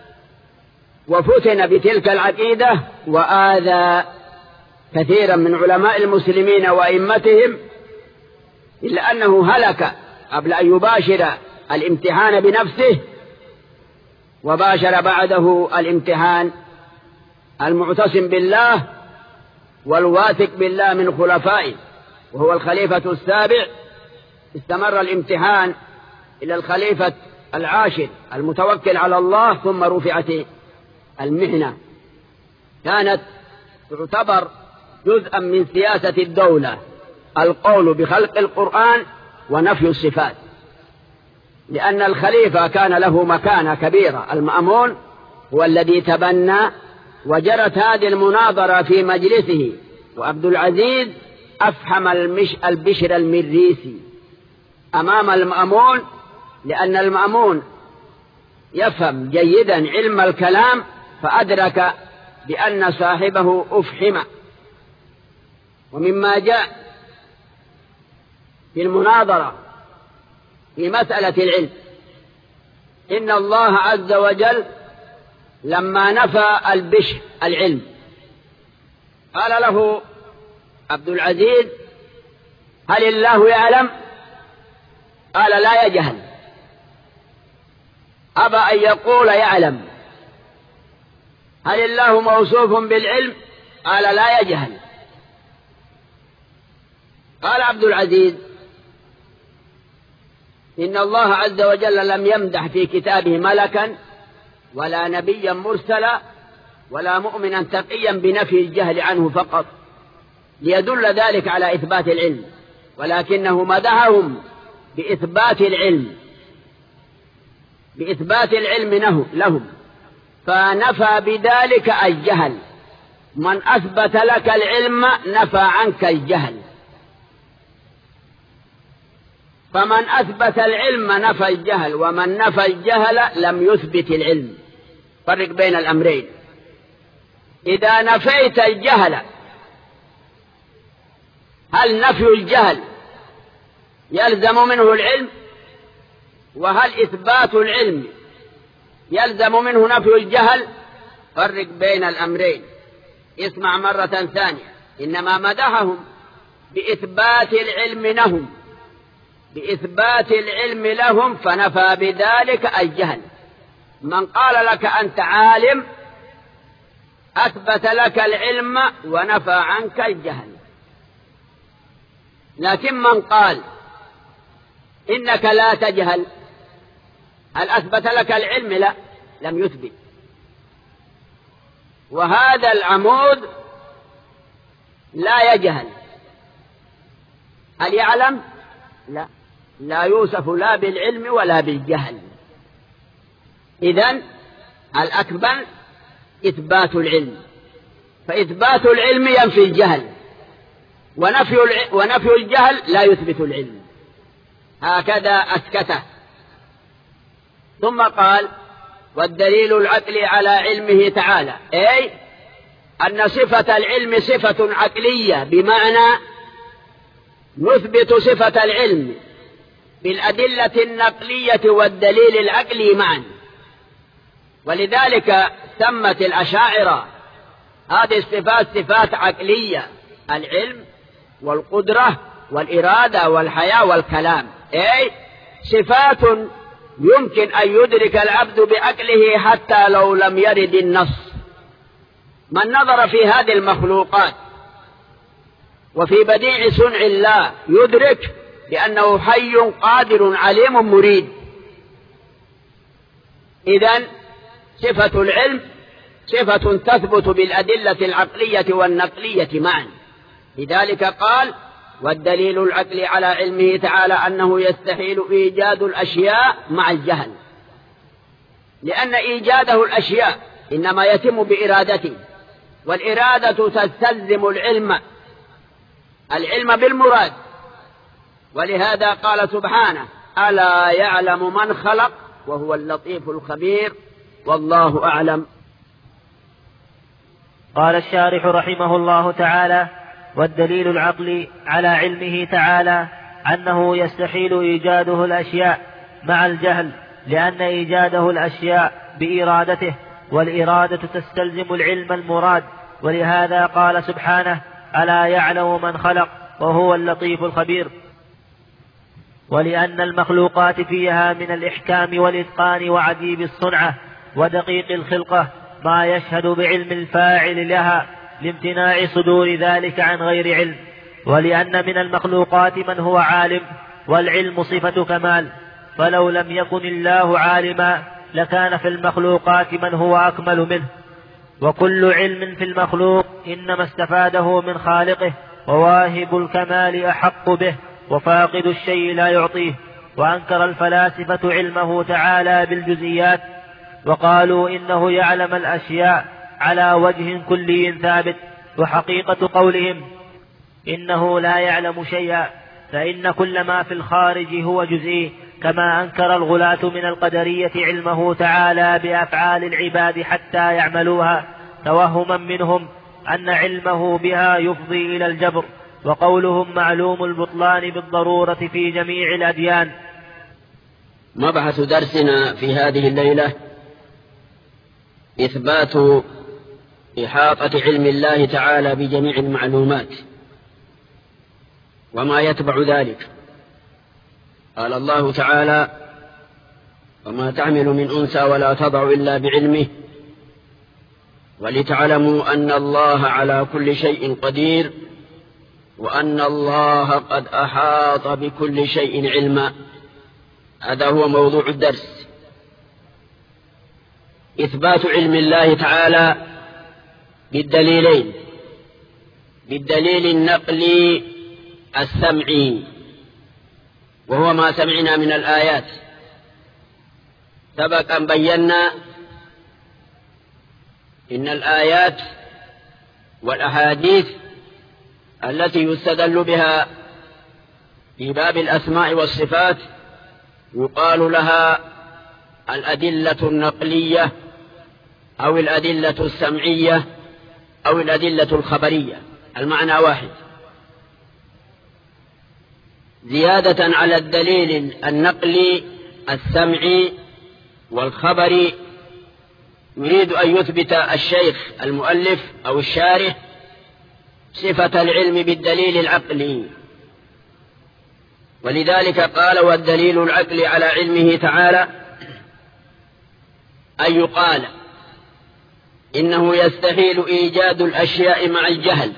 وفتن بتلك العقيدة وآذى كثيرا من علماء المسلمين وأئمتهم، إلا أنه هلك قبل أن يباشر الامتحان بنفسه، وباشر بعده الامتحان المعتصم بالله والواثق بالله من خلفائه وهو الخليفة السابع. استمر الامتحان إلى الخليفة العاشر المتوكل على الله، ثم رفعت المحنة. كانت تعتبر جزءا من سياسة الدولة القول بخلق القرآن ونفي الصفات، لأن الخليفة كان له مكانة كبيرة. المأمون هو الذي تبنى وجرت هذه المناظرة في مجلسه، وعبد العزيز أفحم المش البشر المريسي أمام المأمون، لأن المأمون يفهم جيدا علم الكلام، فأدرك بأن صاحبه أفحم. ومما جاء في المناظرة في مسألة العلم إن الله عز وجل لما نفى البشر العلم قال له عبد العزيز: هل الله يعلم؟ قال: لا يجهل. أبى أن يقول يعلم. هل الله موصوف بالعلم؟ قال: لا يجهل. قال عبد العزيز: إن الله عز وجل لم يمدح في كتابه ملكا ولا نبيا مرسلا ولا مؤمنا تقيا بنفي الجهل عنه فقط ليدل ذلك على إثبات العلم، ولكنه مدحهم بإثبات العلم بإثبات العلم لهم، فنفى بذلك الجهل. من أثبت لك العلم نفى عنك الجهل، فمن أثبت العلم نفى الجهل، ومن نفى الجهل لم يثبت العلم. فرق بين الأمرين. إذا نفيت الجهل، هل نفي الجهل يلزم منه العلم؟ وهل إثبات العلم يلزم منه نفي الجهل؟ فرق بين الأمرين. اسمع مرة ثانية. إنما مدحهم بإثبات العلم لهم بإثبات العلم لهم فنفى بذلك الجهل. من قال لك أنت عالم أثبت لك العلم ونفى عنك الجهل. لكن من قال إنك لا تجهل، هل أثبت لك العلم؟ لا، لم يثبت. وهذا العمود لا يجهل. هل يعلم؟ لا، لا يوصف لا بالعلم ولا بالجهل. إذن الأكمل إثبات العلم، فإثبات العلم ينفي الجهل، ونفي ونفي الجهل لا يثبت العلم. هكذا أسكته. ثم قال: والدليل العقلي على علمه تعالى، أي أن صفة العلم صفة عقلية، بمعنى نثبت صفة العلم بالأدلة النقلية والدليل العقلي معا. ولذلك سمت الأشاعرة هذه الصفات صفات عقلية: العلم والقدرة والإرادة والحياة والكلام، أي صفات يمكن أن يدرك العبد بعقله حتى لو لم يرد النص. من نظر في هذه المخلوقات وفي بديع صنع الله يدرك بأنه حي قادر عليم مريد. إذن صفة العلم صفة تثبت بالأدلة العقلية والنقلية معا. لذلك قال: والدليل العقلي على علمه تعالى أنه يستحيل إيجاد الأشياء مع الجهل، لأن إيجاده الأشياء إنما يتم بإرادته، والإرادة تستلزم العلم العلم بالمراد. ولهذا قال سبحانه: ألا يعلم من خلق وهو اللطيف الخبير، والله أعلم. قال الشارح رحمه الله تعالى: والدليل العقلي على علمه تعالى أنه يستحيل إيجاده الأشياء مع الجهل، لأن إيجاده الأشياء بإرادته، والإرادة تستلزم العلم المراد. ولهذا قال سبحانه: ألا يعلم من خلق وهو اللطيف الخبير. ولأن المخلوقات فيها من الإحكام والإتقان وعجيب الصنعة ودقيق الخلقة ما يشهد بعلم الفاعل لها، لامتناع صدور ذلك عن غير علم. ولأن من المخلوقات من هو عالم، والعلم صفة كمال، فلو لم يكن الله عالما لكان في المخلوقات من هو أكمل منه. وكل علم في المخلوق إنما استفاده من خالقه، وواهب الكمال أحق به، وفاقد الشيء لا يعطيه. وأنكر الفلاسفة علمه تعالى بالجزئيات، وقالوا إنه يعلم الأشياء على وجه كلي ثابت. وحقيقة قولهم إنه لا يعلم شيئا فإن كل ما في الخارج هو جزئي، كما أنكر الغلاة من القدرية علمه تعالى بأفعال العباد حتى يعملوها، توهما منهم أن علمه بها يفضي إلى الجبر. وقولهم معلوم البطلان بالضرورة في جميع الأديان. مبحث درسنا في هذه الليلة إثبات إحاطة علم الله تعالى بجميع المعلومات وما يتبع ذلك. قال الله تعالى: وما تحمل من أنثى ولا تضع إلا بعلمه ولتعلموا أن الله على كل شيء قدير وأن الله قد أحاط بكل شيء علما. هذا هو موضوع الدرس، إثبات علم الله تعالى بالدليلين: بالدليل النقلي السمعي وهو ما سمعنا من الآيات. سبق أن بينا إن الآيات والأحاديث التي يستدل بها في باب الأسماء والصفات يقال لها الأدلة النقلية أو الأدلة السمعية أو الأدلة الخبرية، المعنى واحد. زيادة على الدليل النقلي السمعي والخبري يريد أن يثبت الشيخ المؤلف أو الشارح صفة العلم بالدليل العقلي، ولذلك قال: والدليل العقلي على علمه تعالى أن يقال إنه يستحيل إيجاد الأشياء مع الجهل.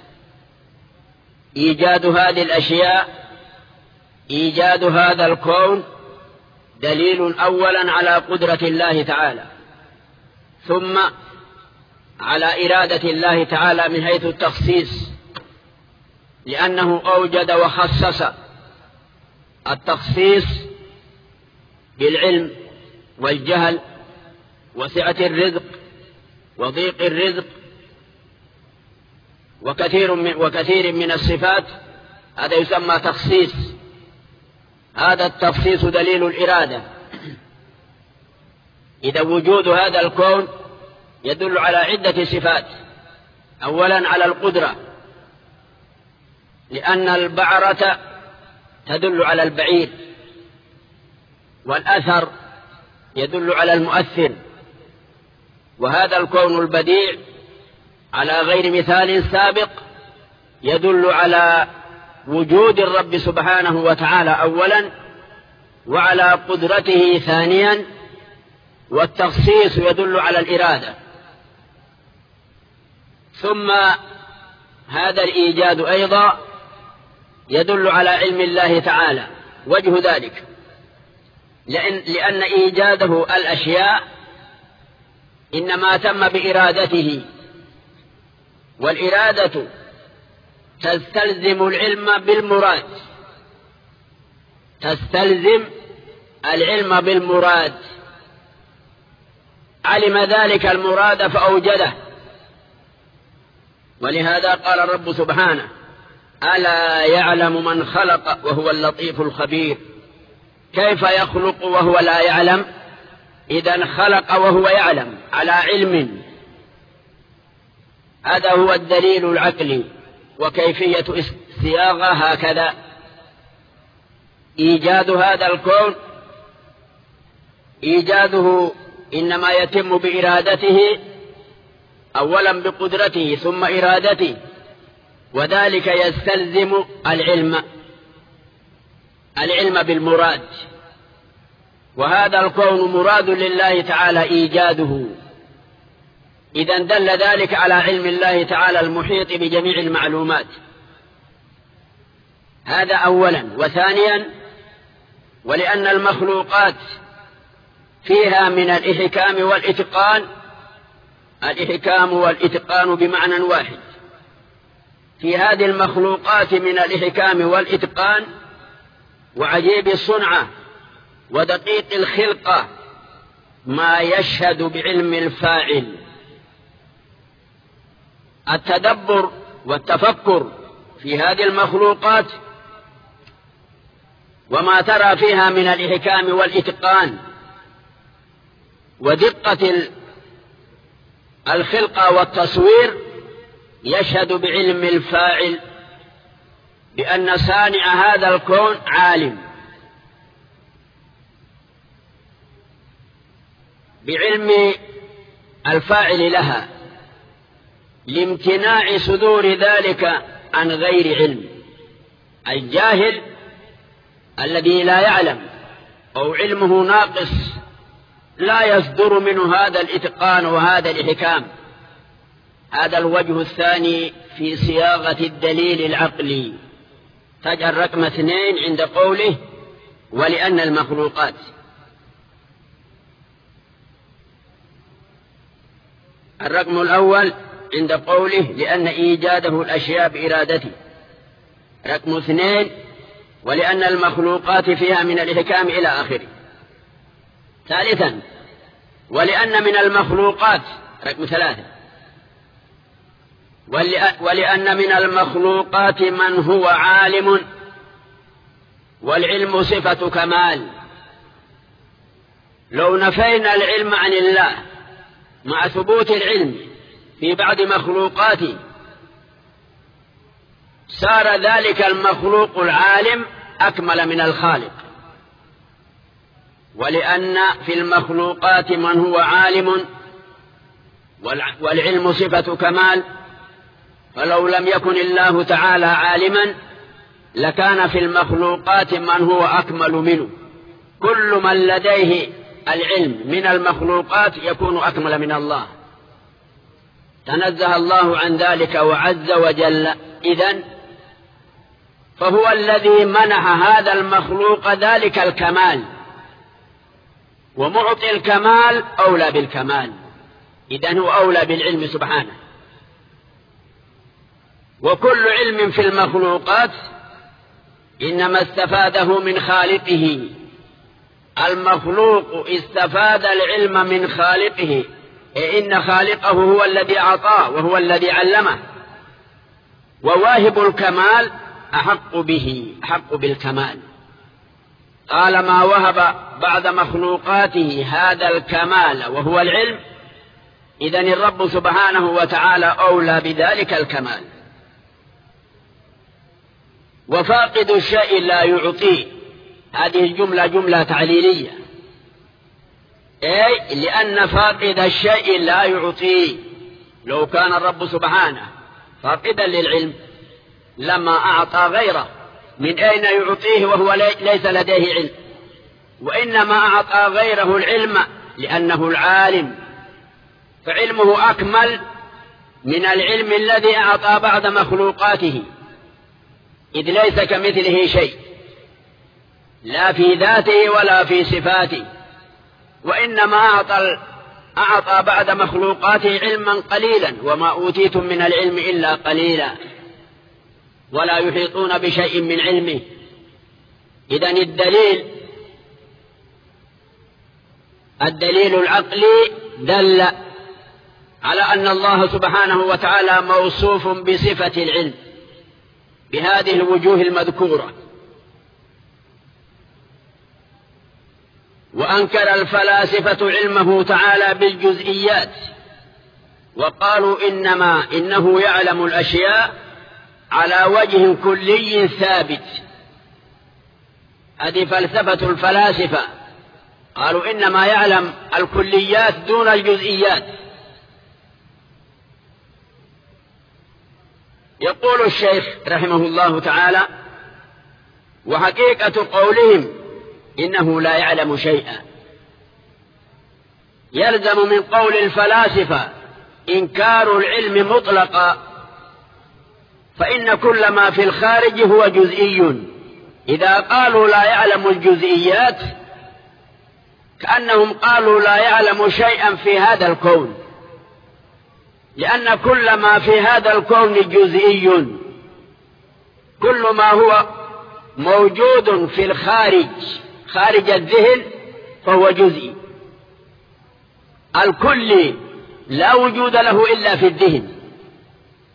إيجاد هذه الأشياء، إيجاد هذا الكون دليل أولا على قدرة الله تعالى، ثم على إرادة الله تعالى من حيث التخصيص، لأنه أوجد وخصص. التخصيص بالعلم والجهل وسعة الرزق وضيق الرزق وكثير من, وكثير من الصفات، هذا يسمى تخصيص. هذا التخصيص دليل الإرادة. إذا وجود هذا الكون يدل على عدة صفات. أولا على القدرة، لأن البعرة تدل على البعير، والأثر يدل على المؤثر، وهذا الكون البديع على غير مثال سابق يدل على وجود الرب سبحانه وتعالى أولا، وعلى قدرته ثانيا، والتخصيص يدل على الإرادة. ثم هذا الإيجاد أيضا يدل على علم الله تعالى. وجه ذلك لأن, لأن إيجاده الأشياء إنما تم بإرادته، والإرادة تستلزم العلم بالمراد، تستلزم العلم بالمراد. علم ذلك المراد فأوجده، ولهذا قال الرب سبحانه: ألا يعلم من خلق وهو اللطيف الخبير. كيف يخلق وهو لا يعلم؟ إذن خلق وهو يعلم على علم. هذا هو الدليل العقلي. وكيفية الصياغة هكذا: إيجاد هذا الكون، إيجاده إنما يتم بإرادته، أولا بقدرته ثم إرادته، وذلك يستلزم العلم، العلم بالمراد. وهذا الكون مراد لله تعالى إيجاده، إذن دل ذلك على علم الله تعالى المحيط بجميع المعلومات. هذا أولا. وثانيا، ولأن المخلوقات فيها من الإحكام والإتقان، الإحكام والإتقان بمعنى واحد. في هذه المخلوقات من الإحكام والإتقان وعجيب الصنعة ودقيق الخلقة ما يشهد بعلم الفاعل، التدبر والتفكر في هذه المخلوقات وما ترى فيها من الإحكام والإتقان ودقة الخلقة والتصوير يشهد بعلم الفاعل بأن صانع هذا الكون عالم، بعلم الفاعل لها، لامتناع صدور ذلك عن غير علم. الجاهل الذي لا يعلم أو علمه ناقص لا يصدر منه هذا الإتقان وهذا الإحكام. هذا الوجه الثاني في صياغة الدليل العقلي. تجعل رقم اثنين عند قوله ولأن المخلوقات. الرقم الأول عند قوله لأن إيجاده الأشياء بإرادته. رقم اثنين ولأن المخلوقات فيها من الإحكام إلى آخره. ثالثا ولأن من المخلوقات. رقم ثلاثة ولأن من المخلوقات من هو عالم والعلم صفة كمال. لو نفينا العلم عن الله مع ثبوت العلم في بعض مخلوقاته صار ذلك المخلوق العالم أكمل من الخالق. ولأن في المخلوقات من هو عالم والعلم صفة كمال، فلو لم يكن الله تعالى عالما لكان في المخلوقات من هو أكمل منه. كل من لديه العلم من المخلوقات يكون أكمل من الله. تنزه الله عن ذلك وعز وجل. إذن فهو الذي منح هذا المخلوق ذلك الكمال، ومعطي الكمال أولى بالكمال. إذن هو أولى بالعلم سبحانه. وكل علم في المخلوقات إنما استفاده من خالقه. المخلوق استفاد العلم من خالقه، إن خالقه هو الذي أعطاه وهو الذي علمه. وواهب الكمال أحق به، أحق بالكمال. قال ما وهب بعد مخلوقاته هذا الكمال وهو العلم، إذن الرب سبحانه وتعالى أولى بذلك الكمال. وفاقد الشيء لا يعطيه، هذه الجملة جملة تعليلية، أي لأن فاقد الشيء لا يعطيه. لو كان الرب سبحانه فاقدا للعلم لما أعطى غيره. من أين يعطيه وهو ليس لديه علم؟ وإنما أعطى غيره العلم لأنه العالم، فعلمه أكمل من العلم الذي أعطى بعد مخلوقاته، إذ ليس كمثله شيء لا في ذاته ولا في صفاته. وإنما أعطى, أعطى بعد مخلوقاته علما قليلا، وما أوتيتم من العلم إلا قليلا، ولا يحيطون بشيء من علمه. إذن الدليل الدليل العقلي دل على أن الله سبحانه وتعالى موصوف بصفة العلم بهذه الوجوه المذكورة. وأنكر الفلاسفة علمه تعالى بالجزئيات، وقالوا إنما إنه يعلم الأشياء على وجه كلي ثابت. هذه فلسفة الفلاسفة، قالوا إنما يعلم الكليات دون الجزئيات. يقول الشيخ رحمه الله تعالى: وحقيقة قولهم إنه لا يعلم شيئا يلزم من قول الفلاسفة إنكار العلم مطلقا، فإن كل ما في الخارج هو جزئي. إذا قالوا لا يعلم الجزئيات كأنهم قالوا لا يعلم شيئا في هذا الكون، لأن كل ما في هذا الكون جزئي. كل ما هو موجود في الخارج خارج الذهن فهو جزئي. الكل لا وجود له إلا في الذهن،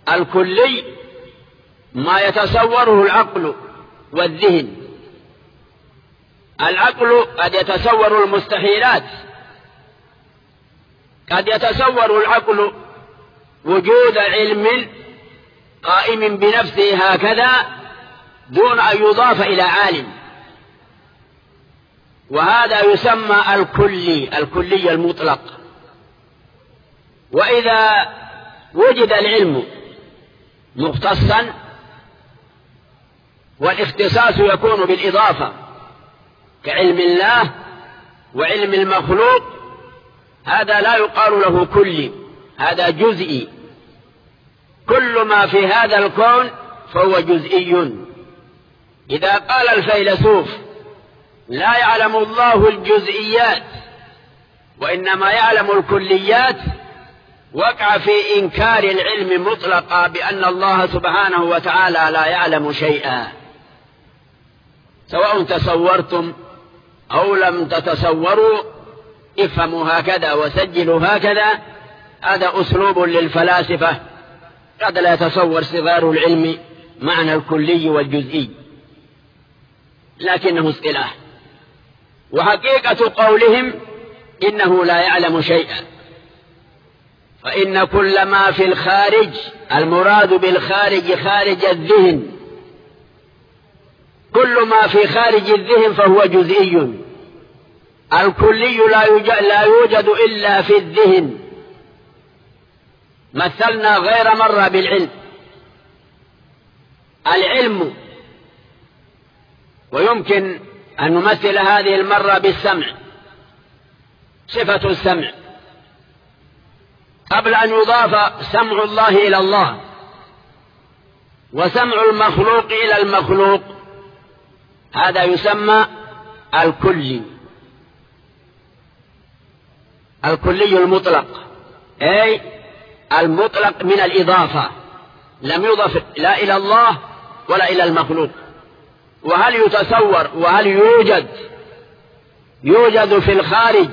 الكلي ما يتصوره العقل والذهن. العقل قد يتصور المستحيلات، قد يتصور العقل وجود علم قائم بنفسه هكذا دون أن يضاف إلى عالم، وهذا يسمى الكلي، الكلي المطلق. وإذا وجد العلم مختصا، والاختصاص يكون بالإضافة كعلم الله وعلم المخلوق، هذا لا يقال له كلي، هذا جزئي. كل ما في هذا الكون فهو جزئي. إذا قال الفيلسوف لا يعلم الله الجزئيات وإنما يعلم الكليات، وقع في إنكار العلم مطلقا بأن الله سبحانه وتعالى لا يعلم شيئا، سواء تصورتم أو لم تتصوروا. افهموا هكذا وسجلوا هكذا، هذا أسلوب للفلاسفة قد لا يتصور صغار العلم معنى الكلي والجزئي، لكنه اصطلاح. وحقيقة قولهم إنه لا يعلم شيئا، فإن كل ما في الخارج، المراد بالخارج خارج الذهن، كل ما في خارج الذهن فهو جزئي. الكلي لا يوجد إلا في الذهن. مثلنا غير مرة بالعلم، العلم، ويمكن أن نمثل هذه المرة بالسمع. صفة السمع قبل أن يضاف سمع الله إلى الله وسمع المخلوق إلى المخلوق، هذا يسمى الكلي، الكلي المطلق، أي المطلق من الإضافة، لم يضف لا إلى الله ولا إلى المخلوق. وهل يتصور وهل يوجد يوجد في الخارج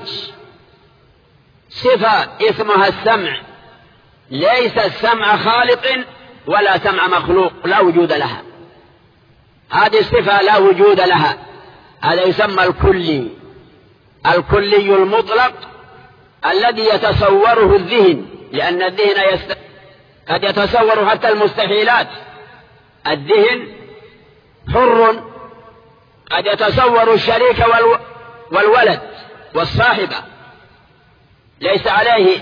صفة اسمها السمع، ليس السمع خالق ولا سمع مخلوق، لا وجود لها، هذه الصفة لا وجود لها، هذا يسمى الكلي، الكلي المطلق الذي يتصوره الذهن، لأن الذهن يست... قد يتصور حتى المستحيلات. الذهن حر، قد يتصور الشريك والو... والولد والصاحبة، ليس عليه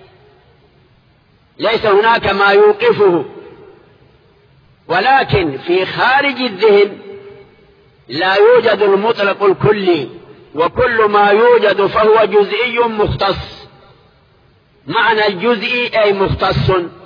ليس هناك ما يوقفه. ولكن في خارج الذهن لا يوجد المطلق الكلي، وكل ما يوجد فهو جزئي مختص. معنى الجزئي أي مختص.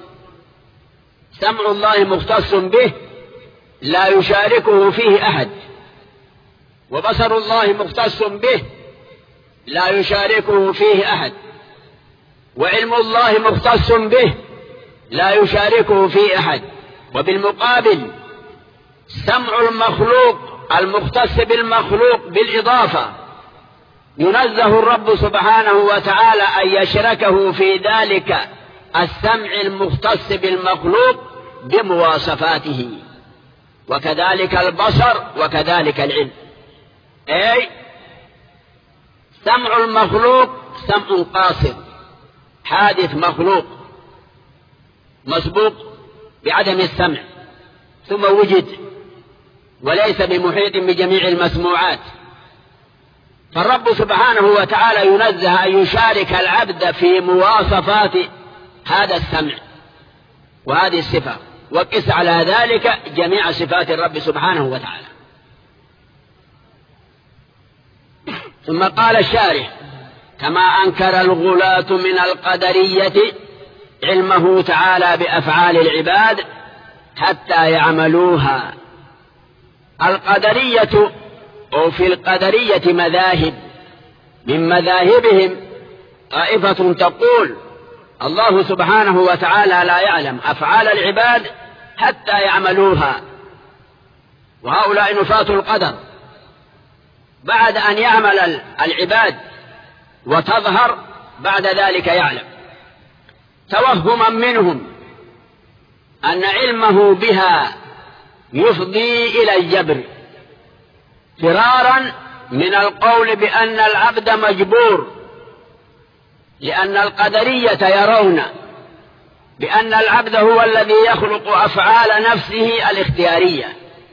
سمع الله مختص به لا يشاركه فيه أحد، وبصر الله مختص به لا يشاركه فيه أحد، وعلم الله مختص به لا يشاركه فيه أحد. وبالمقابل سمع المخلوق المختص بالمخلوق بالإضافة ينزه الرب سبحانه وتعالى أن يشركه في ذلك السمع المختص بالمخلوق بمواصفاته، وكذلك البصر وكذلك العلم. أي سمع المخلوق سمع قاصر، حادث مخلوق مسبوق بعدم السمع ثم وجد، وليس بمحيط بجميع المسموعات. فالرب سبحانه وتعالى ينزه أن يشارك العبد في مواصفات هذا السمع وهذه الصفة، وقس على ذلك جميع صفات الرب سبحانه وتعالى. ثم قال الشارح: كما أنكر الغلاة من القدرية علمه تعالى بأفعال العباد حتى يعملوها. القدرية أو في القدرية مذاهب، من مذاهبهم طائفة تقول الله سبحانه وتعالى لا يعلم أفعال العباد حتى يعملوها، وهؤلاء نفاة القدر. بعد أن يعمل العباد وتظهر بعد ذلك يعلم، توهما منهم أن علمه بها يفضي إلى الجبر، فرارا من القول بأن العبد مجبور، لأن القدرية يرون بأن العبد هو الذي يخلق أفعال نفسه الاختيارية،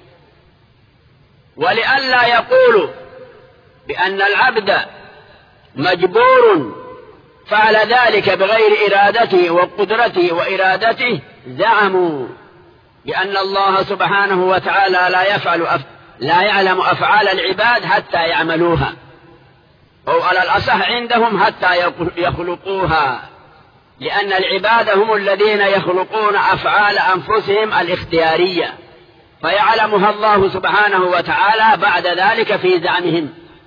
ولئلا يقولوا بأن العبد مجبور فعل ذلك بغير إرادته وقدرته وإرادته، زعموا بأن الله سبحانه وتعالى لا يفعل أف... لا يعلم أفعال العباد حتى يعملوها، أو على الأصح عندهم حتى يخلقوها، لأن العباد هم الذين يخلقون أفعال أنفسهم الاختيارية، فيعلمها الله سبحانه وتعالى بعد ذلك في زعمهم.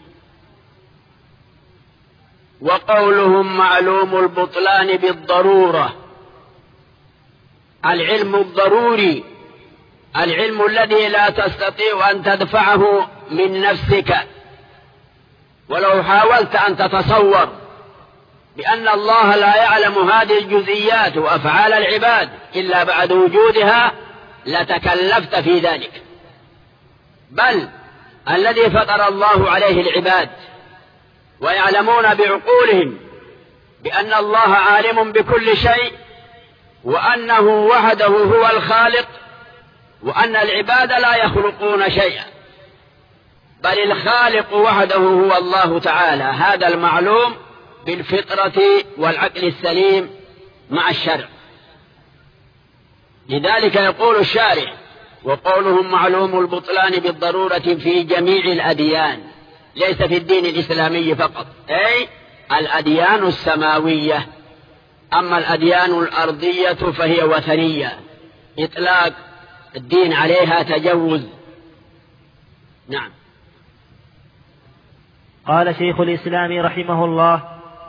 وقولهم معلوم البطلان بالضرورة، العلم الضروري، العلم الذي لا تستطيع أن تدفعه من نفسك، ولو حاولت أن تتصور بأن الله لا يعلم هذه الجزئيات وأفعال العباد إلا بعد وجودها لتكلفت في ذلك. بل الذي فطر الله عليه العباد ويعلمون بعقولهم بأن الله عالم بكل شيء، وأنه وحده هو الخالق، وأن العباد لا يخلقون شيئا، بل الخالق وحده هو الله تعالى، هذا المعلوم بالفطرة والعقل السليم مع الشرع. لذلك يقول الشارع: وقولهم معلوم البطلان بالضرورة في جميع الأديان، ليس في الدين الإسلامي فقط، أي الأديان السماوية. أما الأديان الأرضية فهي وثنية، إطلاق الدين عليها تجوز. نعم. قال شيخ الإسلام رحمه الله: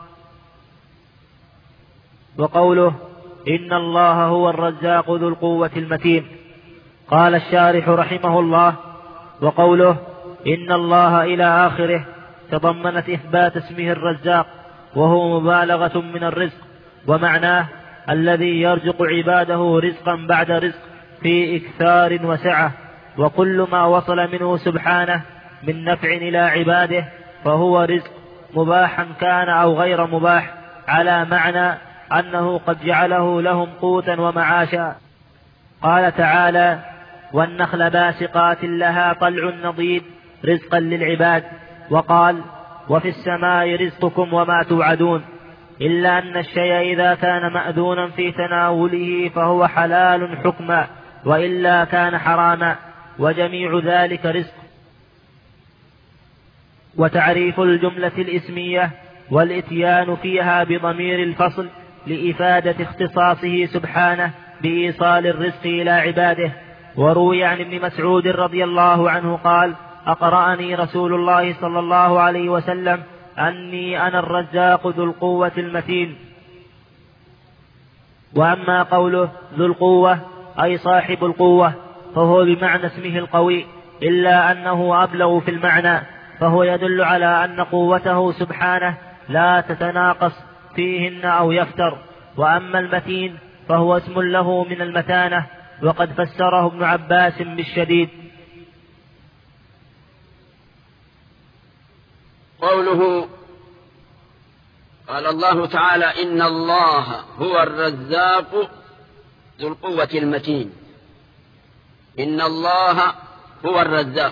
وقوله إن الله هو الرزاق ذو القوة المتين. قال الشارح رحمه الله: وقوله إن الله إلى آخره تضمنت إثبات اسمه الرزاق، وهو مبالغة من الرزق، ومعناه الذي يرزق عباده رزقا بعد رزق في إكثار وسعة، وكل ما وصل منه سبحانه من نفع إلى عباده فهو رزق، مباحا كان أو غير مباح، على معنى أنه قد جعله لهم قوتا ومعاشا. قال تعالى: والنخل باسقات لها طلع نضيد رزقا للعباد. وقال: وفي السماء رزقكم وما توعدون، إلا أن الشيء إذا كان مأذونا في تناوله فهو حلال حكما، وإلا كان حراما، وجميع ذلك رزق. وتعريف الجملة الإسمية والإتيان فيها بضمير الفصل لإفادة اختصاصه سبحانه بإيصال الرزق إلى عباده. وروي عن ابن مسعود رضي الله عنه قال: أقرأني رسول الله صلى الله عليه وسلم أني أنا الرزاق ذو القوة المتين. وأما قوله ذو القوة أي صاحب القوة فهو بمعنى اسمه القوي، إلا أنه أبلغ في المعنى، فهو يدل على أن قوته سبحانه لا تتناقص فيهن أو يفتر. وأما المتين فهو اسم له من المتانة، وقد فسره ابن عباس بالشديد. قوله قال الله تعالى: إن الله هو الرزاق ذو القوة المتين. إن الله هو الرزاق،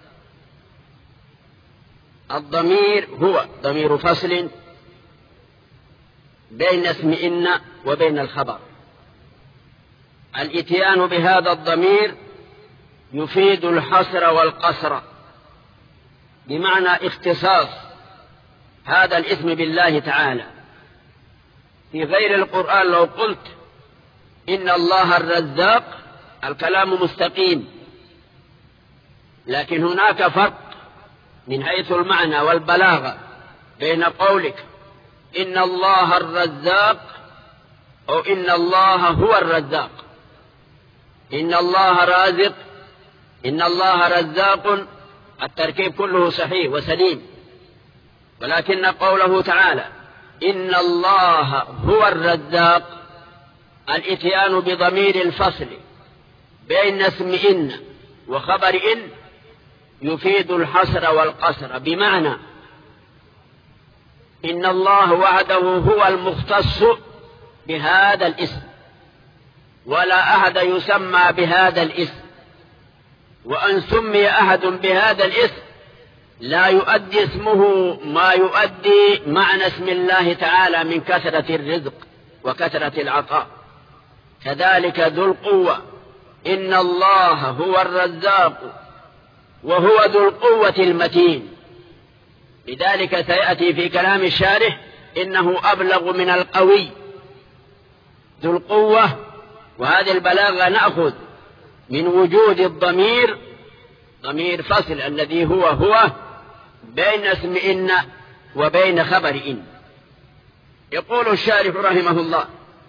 الضمير هو ضمير فصل بين اسم إن وبين الخبر. الإتيان بهذا الضمير يفيد الحصر والقصر، بمعنى اختصاص هذا الاسم بالله تعالى. في غير القرآن لو قلت إن الله الرزاق الكلام مستقيم، لكن هناك فرق من حيث المعنى والبلاغة بين قولك إن الله الرزاق أو إن الله هو الرزاق. إن الله رازق، إن الله رزاق، التركيب كله صحيح وسليم، ولكن قوله تعالى إن الله هو الرزاق الإتيان بضمير الفصل بين اسم إن وخبر إن يفيد الحصر والقصر، بمعنى إن الله وحده هو المختص بهذا الاسم، ولا أحد يسمى بهذا الاسم، وأن سمي أحد بهذا الاسم لا يؤدي اسمه ما يؤدي معنى اسم الله تعالى من كثرة الرزق وكثرة العطاء. كذلك ذو القوة، إن الله هو الرزاق وهو ذو القوة المتين. لذلك سيأتي في كلام الشارح إنه أبلغ من القوي ذو القوة. وهذه البلاغة نأخذ من وجود الضمير، ضمير فصل الذي هو هو بين اسم إن وبين خبر إن. يقول الشارح رحمه الله: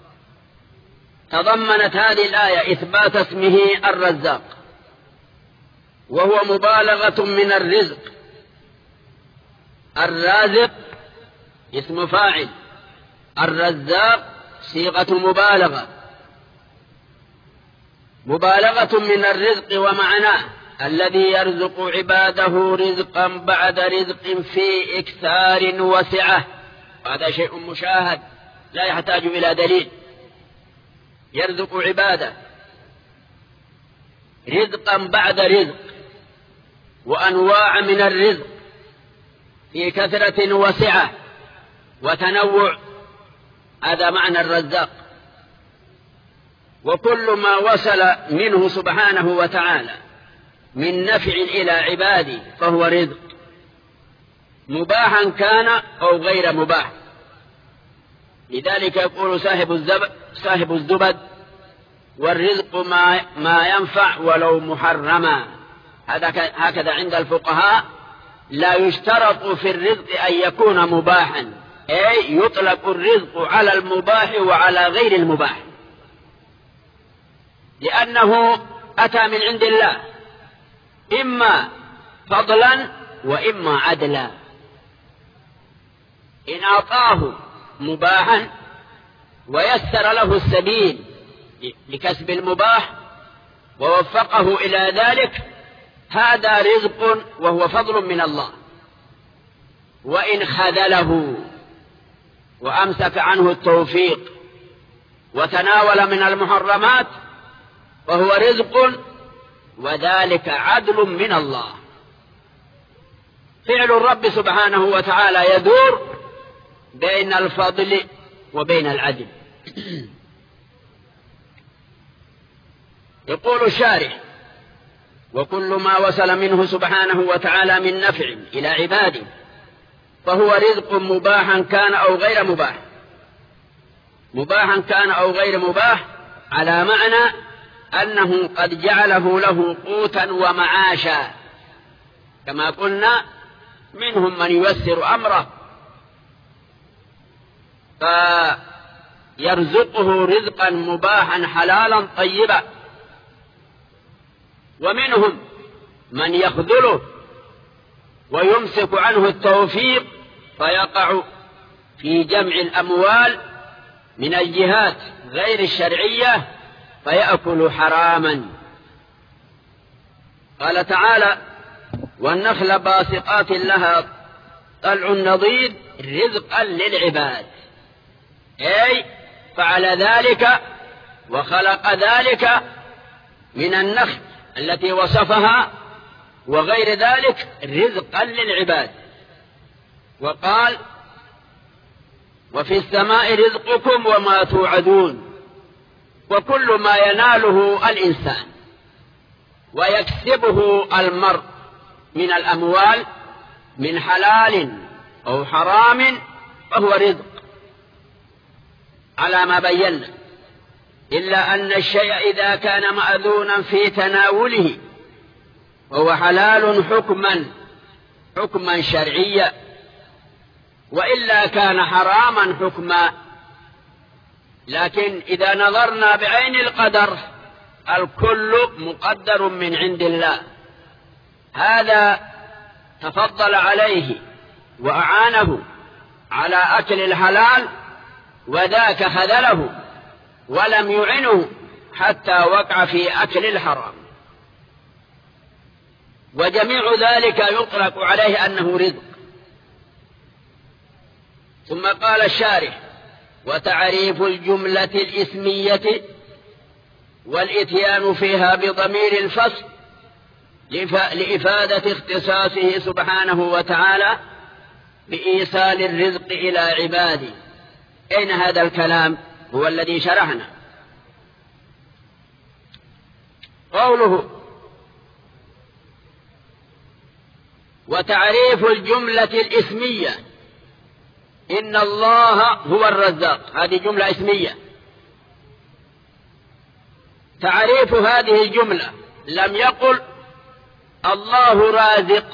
تضمنت هذه الآية إثبات اسمه الرزاق، وهو مبالغة من الرزق. الرازق اسم فاعل، الرزاق صيغة مبالغة، مبالغة من الرزق ومعناه الذي يرزق عباده رزقا بعد رزق في إكثار وسعة. هذا شيء مشاهد لا يحتاج إلى دليل. يرزق عباده رزقا بعد رزق، وأنواع من الرزق في كثرة وسعة وتنوع. هذا معنى الرزاق. وكل ما وصل منه سبحانه وتعالى من نفع إلى عبادي فهو رزق، مباحا كان أو غير مباح. لذلك يقول صاحب الزبد صاحب الزبد: والرزق ما, ما ينفع ولو محرما. هكذا عند الفقهاء لا يشترط في الرزق أن يكون مباحا، أي يطلق الرزق على المباح وعلى غير المباح، لأنه أتى من عند الله إما فضلا وإما عدلا. إن أعطاه مباحا ويسر له السبيل لكسب المباح ووفقه إلى ذلك، هذا رزق وهو فضل من الله. وإن خذله وأمسك عنه التوفيق وتناول من المحرمات فهو رزق، وذلك عدل من الله. فعل الرب سبحانه وتعالى يدور بين الفضل وبين العدل. يقول الشارح: وكل ما وصل منه سبحانه وتعالى من نفع إلى عباده فهو رزق مباحا كان أو غير مباح. مباحا كان أو غير مباح على معنى أنه قد جعله له قوتا ومعاشا، كما قلنا منهم من ييسر أمره فيرزقه رزقا مباحا حلالا طيبا، ومنهم من يخذله ويمسك عنه التوفيق فيقع في جمع الأموال من الجهات غير الشرعية فيأكل حراما. قال تعالى: والنخل باسقات لها طلع نضيد رزقا للعباد، أي فعل ذلك وخلق ذلك من النخل التي وصفها وغير ذلك رزقا للعباد. وقال: وفي السماء رزقكم وما توعدون. وكل ما يناله الإنسان ويكسبه المرء من الأموال من حلال أو حرام فهو رزق على ما بينا، إلا أن الشيء إذا كان مأذونا في تناوله فهو حلال حكما حكما شرعيا، وإلا كان حراما حكما. لكن إذا نظرنا بعين القدر الكل مقدر من عند الله، هذا تفضل عليه وأعانه على أكل الحلال وذاك خذله ولم يعنه حتى وقع في أكل الحرام، وجميع ذلك يطلق عليه أنه رزق. ثم قال الشارح: وتعريف الجملة الإسمية والإتيان فيها بضمير الفصل لإفادة اختصاصه سبحانه وتعالى بإيصال الرزق إلى عباده. أين هذا الكلام؟ هو الذي شرحنا. قوله: وتعريف الجملة الإسمية إن الله هو الرزاق، هذه جملة اسمية. تعريف هذه الجملة لم يقل الله رازق،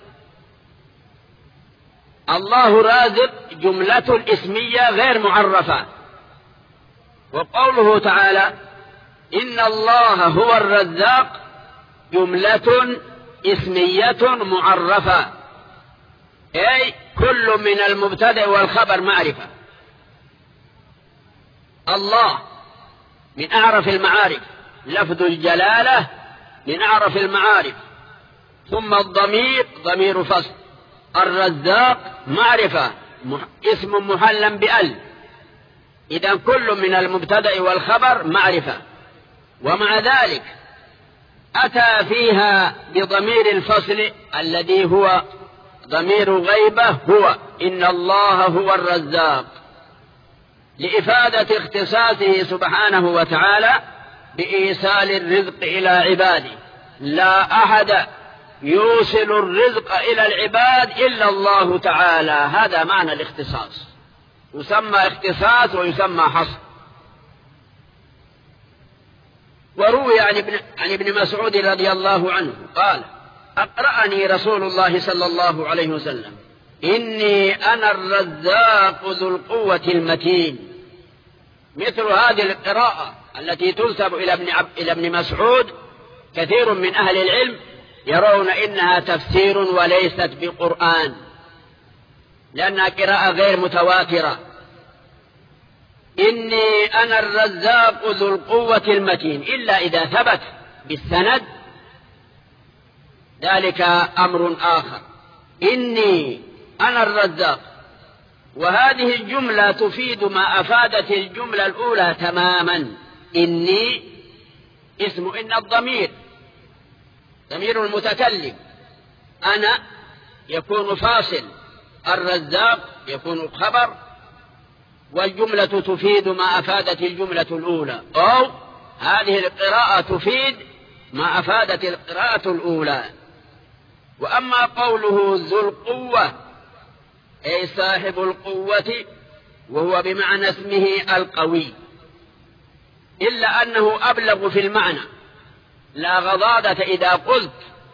الله رازق جملة اسمية غير معرفة. وقوله تعالى إن الله هو الرزاق جملة اسمية معرفة، أي كل من المبتدأ والخبر معرفة. الله من أعرف المعارف، لفظ الجلالة من أعرف المعارف. ثم الضمير ضمير فصل. الرزاق معرفة اسم محل بأل، إذن كل من المبتدأ والخبر معرفة. ومع ذلك أتى فيها بضمير الفصل الذي هو ضمير غيبة، هو إن الله هو الرزاق، لإفادة اختصاصه سبحانه وتعالى بإيصال الرزق إلى عباده. لا أحد يوصل الرزق إلى العباد إلا الله تعالى، هذا معنى الاختصاص، يسمى اختصاص ويسمى حصر. وروي عن ابن, عن ابن مسعود رضي الله عنه قال: أقرأني رسول الله صلى الله عليه وسلم إني أنا الرزاق ذو القوة المتين. مثل هذه القراءة التي تنسب إلى ابن, إلى ابن مسعود كثير من أهل العلم يرون إنها تفسير وليست بقرآن، لأنها قراءة غير متواترة. إني أنا الرزاق ذو القوة المتين، إلا إذا ثبت بالسند ذلك أمر آخر. إني أنا الرزاق، وهذه الجملة تفيد ما أفادت الجملة الأولى تماما. إني اسم إن الضمير ضمير المتكلم، أنا يكون فاصل، الرزاق يكون خبر، والجملة تفيد ما أفادت الجملة الأولى، أو هذه القراءة تفيد ما أفادت القراءة الأولى. وأما قوله ذو القوة أي صاحب القوة، وهو بمعنى اسمه القوي، إلا أنه أبلغ في المعنى، لا غضاضة إذا قلت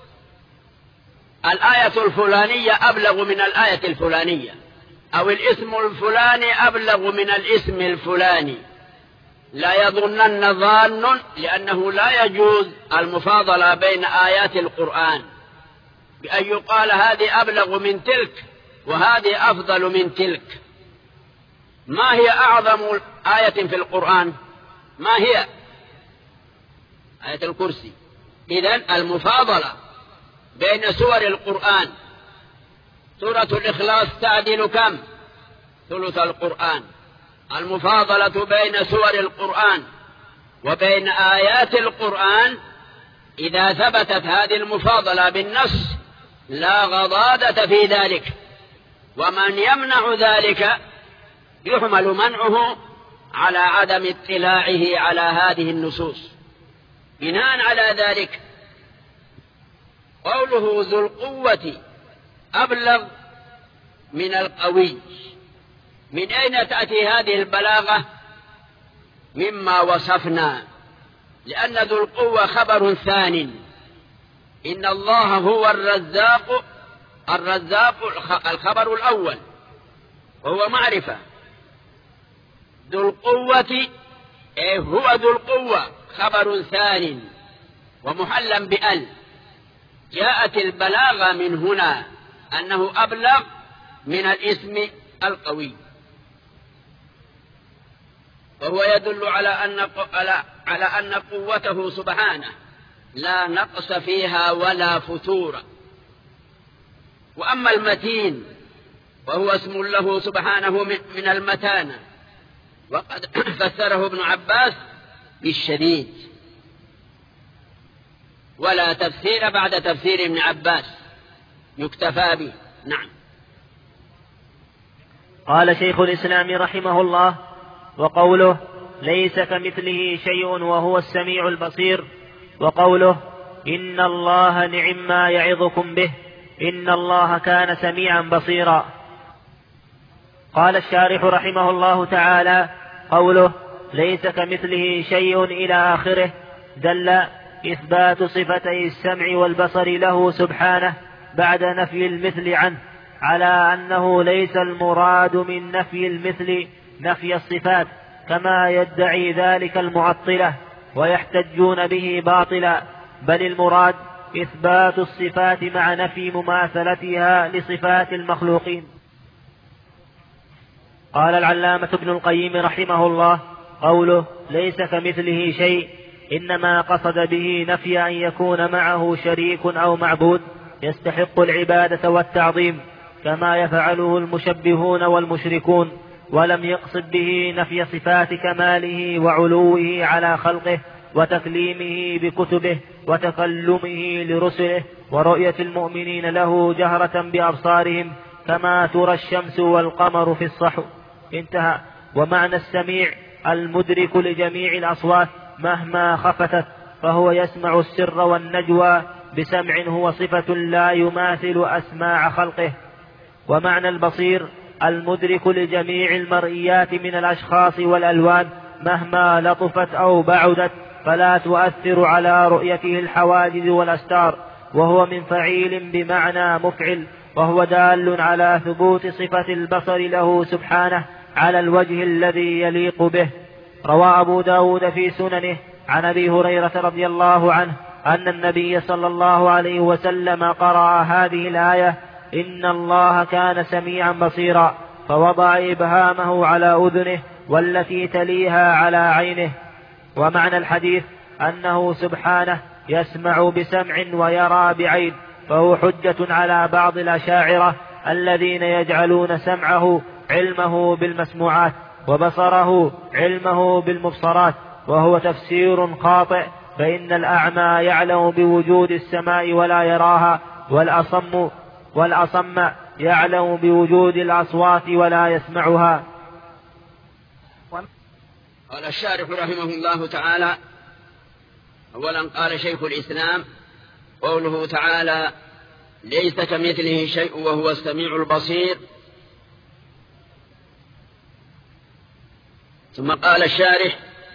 الآية الفلانية أبلغ من الآية الفلانية، أو الاسم الفلاني أبلغ من الاسم الفلاني. لا يظنن ظان، لأنه لا يجوز المفاضلة بين آيات القرآن بأن يقال هذه أبلغ من تلك وهذه أفضل من تلك. ما هي أعظم آية في القرآن؟ ما هي؟ آية الكرسي. إذن المفاضلة بين سور القرآن، سورة الإخلاص تعدل كم؟ ثلث القرآن. المفاضلة بين سور القرآن وبين آيات القرآن إذا ثبتت هذه المفاضلة بالنص لا غضاضة في ذلك، ومن يمنع ذلك يحمل منعه على عدم اطلاعه على هذه النصوص. بناء على ذلك قوله ذو القوة أبلغ من القوي. من أين تأتي هذه البلاغة؟ مما وصفنا، لأن ذو القوة خبر ثان. إن الله هو الرزاق، الرزاق الخبر الأول وهو معرفة. ذو القوة إيه هو ذو القوة خبر ثان ومحلا بأل. جاءت البلاغة من هنا أنه أبلغ من الاسم القوي. وهو يدل على أن على أن قوته سبحانه لا نقص فيها ولا فتور. وأما المتين وهو اسم له سبحانه من المتانة، وقد فسره ابن عباس بالشديد، ولا تفسير بعد تفسير ابن عباس، يكتفى به. نعم. قال شيخ الإسلام رحمه الله: وقوله ليس كمثله شيء وهو السميع البصير، وقوله إن الله نعم ما يعظكم به إن الله كان سميعا بصيرا. قال الشارح رحمه الله تعالى: قوله ليس كمثله شيء إلى آخره دل إثبات صفتي السمع والبصر له سبحانه بعد نفي المثل عنه، على أنه ليس المراد من نفي المثل نفي الصفات كما يدعي ذلك المعطلة ويحتجون به باطلا، بل المراد إثبات الصفات مع نفي مماثلتها لصفات المخلوقين. قال العلامة ابن القيم رحمه الله: قوله ليس كمثله شيء إنما قصد به نفي أن يكون معه شريك أو معبود يستحق العبادة والتعظيم كما يفعله المشبهون والمشركون، ولم يقصد به نفي صفات كماله وعلوه على خلقه وتكليمه بكتبه وتكلمه لرسله ورؤية المؤمنين له جهرة بأبصارهم كما ترى الشمس والقمر في الصحو. انتهى. ومعنى السميع المدرك لجميع الأصوات مهما خفتت، فهو يسمع السر والنجوى بسمع هو صفة لا يماثل أسماع خلقه. ومعنى البصير المدرك لجميع المرئيات من الأشخاص والألوان مهما لطفت أو بعدت، فلا تؤثر على رؤيته الحواجز والأستار، وهو من فعيل بمعنى مفعل، وهو دال على ثبوت صفة البصر له سبحانه على الوجه الذي يليق به. روى أبو داود في سننه عن أبي هريرة رضي الله عنه أن النبي صلى الله عليه وسلم قرأ هذه الآية: إن الله كان سميعا بصيرا، فوضع إبهامه على أذنه والتي تليها على عينه. ومعنى الحديث أنه سبحانه يسمع بسمع ويرى بعين، فهو حجة على بعض الأشاعرة الذين يجعلون سمعه علمه بالمسموعات وبصره علمه بالمبصرات، وهو تفسير خاطئ، فإن الأعمى يعلم بوجود السماء ولا يراها، والأصم والأصم يعلم بوجود الأصوات ولا يسمعها. قال الشارح رحمه الله تعالى: أولا قال شيخ الإسلام: قوله تعالى ليس كمثله شيء وهو السميع البصير. ثم قال الشارح: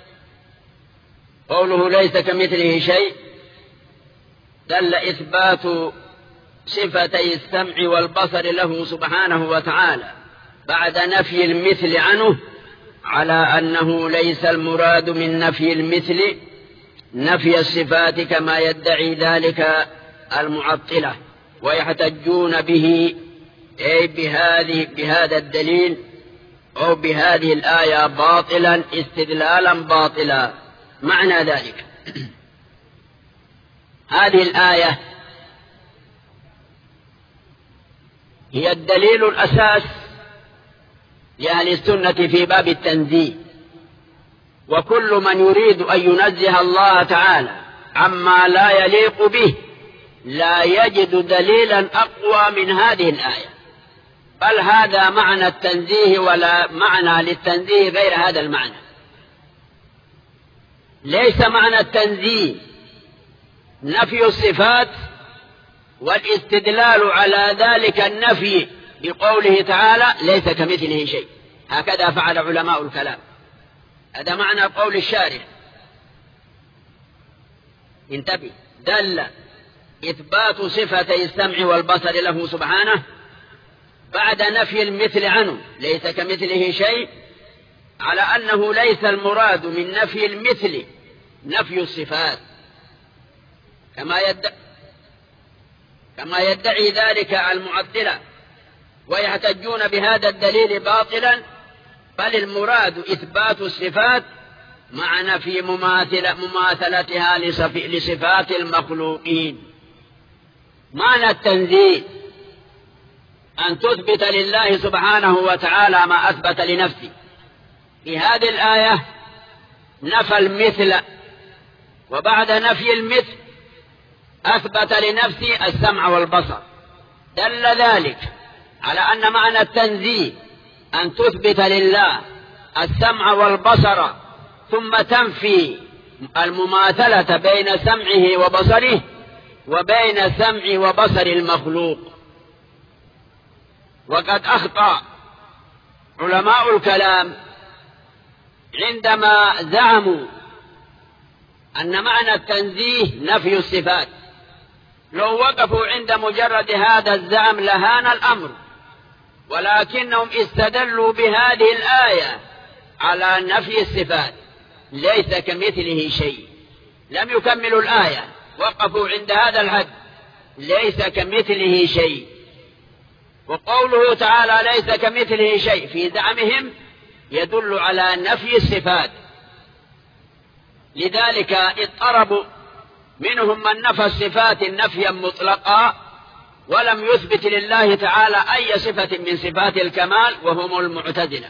قوله ليس كمثله شيء دل إثبات صفتي السمع والبصر له سبحانه وتعالى بعد نفي المثل عنه، على أنه ليس المراد من نفي المثل نفي الصفات كما يدعي ذلك المعطلة، ويحتجون به أي بهذه بهذا الدليل أو بهذه الآية باطلا استدلالا باطلا. معنى ذلك هذه الآية هي الدليل الأساس لأهل السنة في باب التنزيه، وكل من يريد أن ينزه الله تعالى عما لا يليق به لا يجد دليلا أقوى من هذه الآية، بل هذا معنى التنزيه ولا معنى للتنزيه غير هذا المعنى. ليس معنى التنزيه نفي الصفات والاستدلال على ذلك النفي بقوله تعالى ليس كمثله شيء، هكذا فعل علماء الكلام. هذا معنى قول الشارح. انتبه، دل إثبات صفتي السمع والبصر له سبحانه بعد نفي المثل عنه ليس كمثله شيء، على أنه ليس المراد من نفي المثل نفي الصفات كما يدعي كما يدعي ذلك المعطلة، ويحتجون بهذا الدليل باطلا بل المراد إثبات الصفات مع نفي مماثلتها لصفات المخلوقين. معنى التنزيه أن تثبت لله سبحانه وتعالى ما أثبت لنفسه. في هذه الآية نفى المثل، وبعد نفي المثل أثبت لنفسه السمع والبصر. دل ذلك على أن معنى التنزيه أن تثبت لله السمع والبصر ثم تنفي المماثلة بين سمعه وبصره وبين سمع وبصر المخلوق. وقد أخطأ علماء الكلام عندما زعموا أن معنى التنزيه نفي الصفات. لو وقفوا عند مجرد هذا الزعم لهان الأمر، ولكنهم استدلوا بهذه الآية على نفي الصفات. ليس كمثله شيء. لم يكملوا الآية، وقفوا عند هذا الحد، ليس كمثله شيء. وقوله تعالى ليس كمثله شيء في زعمهم يدل على نفي الصفات. لذلك اضطربوا، منهم من نفى الصفات نفيا مطلقا ولم يثبت لله تعالى أي صفة من صفات الكمال، وهم المعتزلة.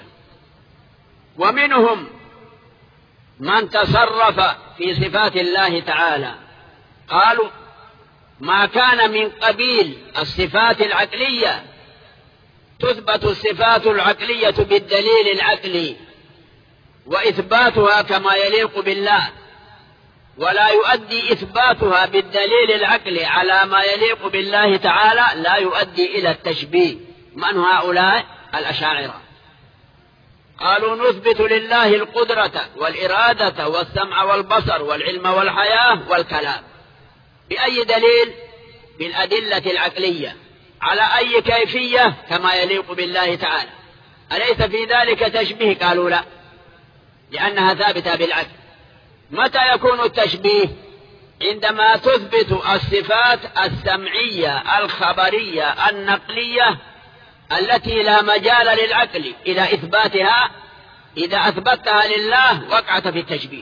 ومنهم من تصرف في صفات الله تعالى، قالوا ما كان من قبيل الصفات العقلية تثبت الصفات العقلية بالدليل العقلي وإثباتها كما يليق بالله، ولا يؤدي إثباتها بالدليل العقلي على ما يليق بالله تعالى لا يؤدي إلى التشبيه. من هؤلاء؟ الأشاعرة. قالوا نثبت لله القدرة والإرادة والسمع والبصر والعلم والحياة والكلام. بأي دليل؟ بالأدلة العقلية على أي كيفية كما يليق بالله تعالى. أليس في ذلك تشبيه؟ قالوا لا، لأنها ثابتة بالعقل. متى يكون التشبيه؟ عندما تثبت الصفات السمعية الخبرية النقلية التي لا مجال للعقل إلى إثباتها. إذا أثبتها لله وقعت في التشبيه.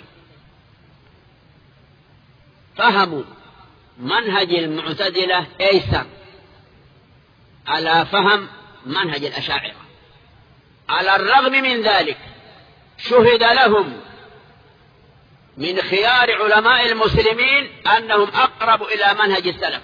فهموا منهج المعتزلة أيسر على فهم منهج الأشاعرة. على الرغم من ذلك شهد لهم من خيار علماء المسلمين أنهم أقرب إلى منهج السلف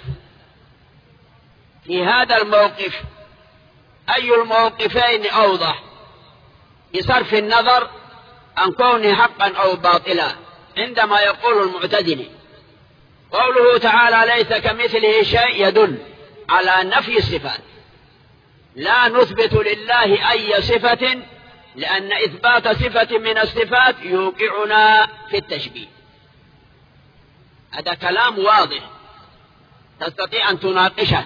في هذا الموقف. أي الموقفين أوضح بصرف النظر عن كونه حقا أو باطلا؟ عندما يقول المعتزلي قوله تعالى ليس كمثله شيء يدل على نفي الصفات. لا نثبت لله أي صفة، لأن إثبات صفة من الصفات يوقعنا في التشبيه. هذا كلام واضح تستطيع أن تناقشه.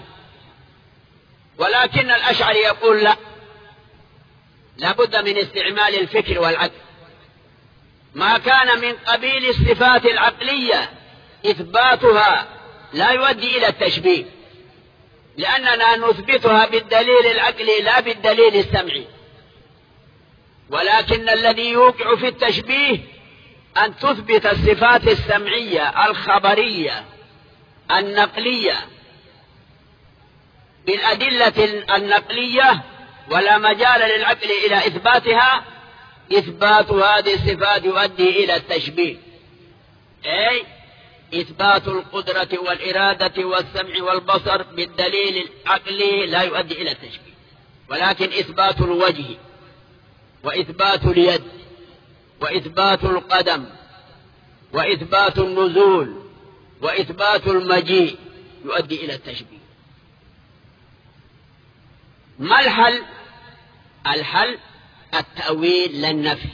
ولكن الأشعري يقول لا، لابد من استعمال الفكر والعقل. ما كان من قبيل الصفات العقلية إثباتها لا يؤدي إلى التشبيه، لأننا نثبتها بالدليل العقلي لا بالدليل السمعي. ولكن الذي يوقع في التشبيه أن تثبت الصفات السمعية الخبرية النقلية بالأدلة النقلية ولا مجال للعقل إلى إثباتها. إثبات هذه الصفات يؤدي إلى التشبيه، أي إثبات القدرة والإرادة والسمع والبصر بالدليل العقلي لا يؤدي إلى التشبيه. ولكن إثبات الوجه وإثبات اليد وإثبات القدم وإثبات النزول وإثبات المجيء يؤدي إلى التشبيه. ما الحل؟ الحل التأويل لا النفي،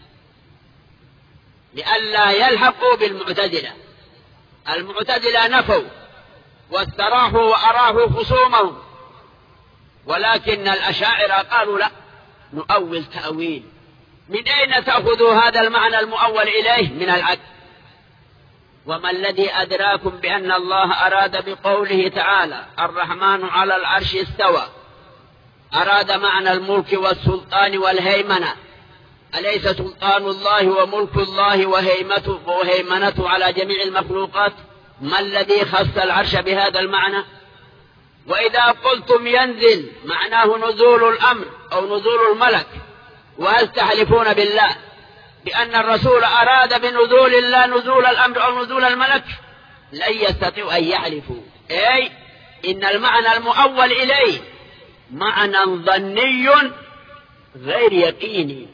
لئلا يلحقوا بالمعتزلة. المعتزلة نفوا واستراحوا وأراحوا خصومهم، ولكن الأشاعرة قالوا لا، نؤول تأويل. من أين تأخذوا هذا المعنى المؤول إليه؟ من العقل. وما الذي أدراكم بأن الله أراد بقوله تعالى الرحمن على العرش استوى، أراد معنى الملك والسلطان والهيمنة، أليس سلطان الله وملك الله وهيمته وهيمنته على جميع المخلوقات؟ ما الذي خص العرش بهذا المعنى؟ وإذا قلتم ينزل معناه نزول الأمر أو نزول الملك، وهل تحلفون بالله بأن الرسول أراد بنزول الله نزول الأمر أو نزول الملك؟ لن يستطيعوا أن يحلفوا. أي إن المعنى المؤول إليه معنى ظني غير يقيني.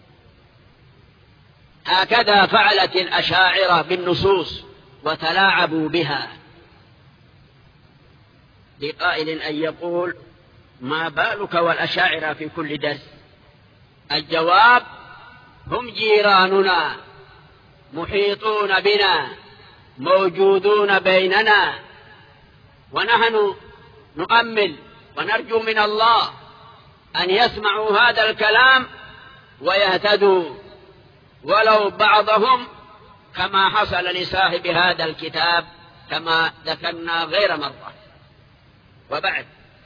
هكذا فعلت الأشاعرة بالنصوص وتلاعبوا بها. لقائل أن يقول: ما بالك والأشاعرة في كل درس؟ الجواب: هم جيراننا، محيطون بنا، موجودون بيننا، ونحن نؤمل ونرجو من الله أن يسمعوا هذا الكلام ويهتدوا، ولو بعضهم، كما حصل لصاحب هذا الكتاب كما ذكرنا غير مرة. وبعد،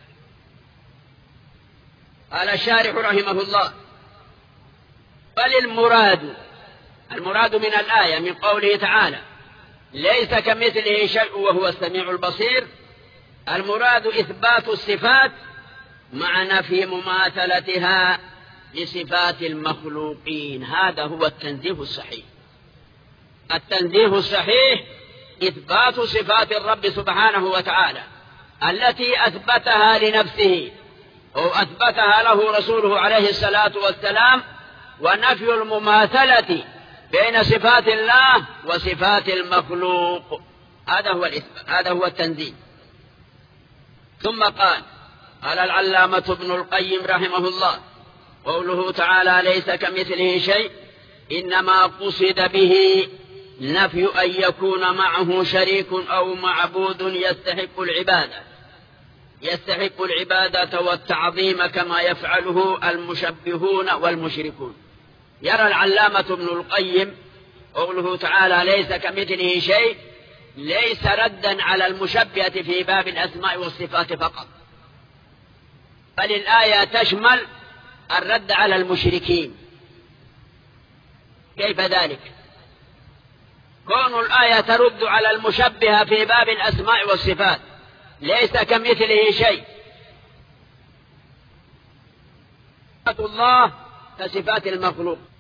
قال الشارح رحمه الله: بل المراد المراد من الآية من قوله تعالى: ليس كمثله شيء وهو السميع البصير، المراد إثبات الصفات مع نفي مماثلتها لصفات المخلوقين. هذا هو التنزيه الصحيح. التنزيه الصحيح إثبات صفات الرب سبحانه وتعالى التي أثبتها لنفسه أو أثبتها له رسوله عليه الصلاة والسلام، ونفي المماثلة بين صفات الله وصفات المخلوق. هذا هو الإثبات، هذا هو التنزيه. ثم قال قال العلامة ابن القيم رحمه الله: قوله تعالى ليس كمثله شيء إنما قصد به نفي أن يكون معه شريك أو معبود يستحق العبادة يستحق العبادة والتعظيم كما يفعله المشبهون والمشركون. يرى العلامة ابن القيم قوله تعالى ليس كمثله شيء ليس ردا على المشبهة في باب الأسماء والصفات فقط، بل الآية تشمل الرد على المشركين. كيف ذلك؟ كون الآية ترد على المشبهة في باب الأسماء والصفات، ليس كمثله شيء، صفات الله كصفات المخلوق،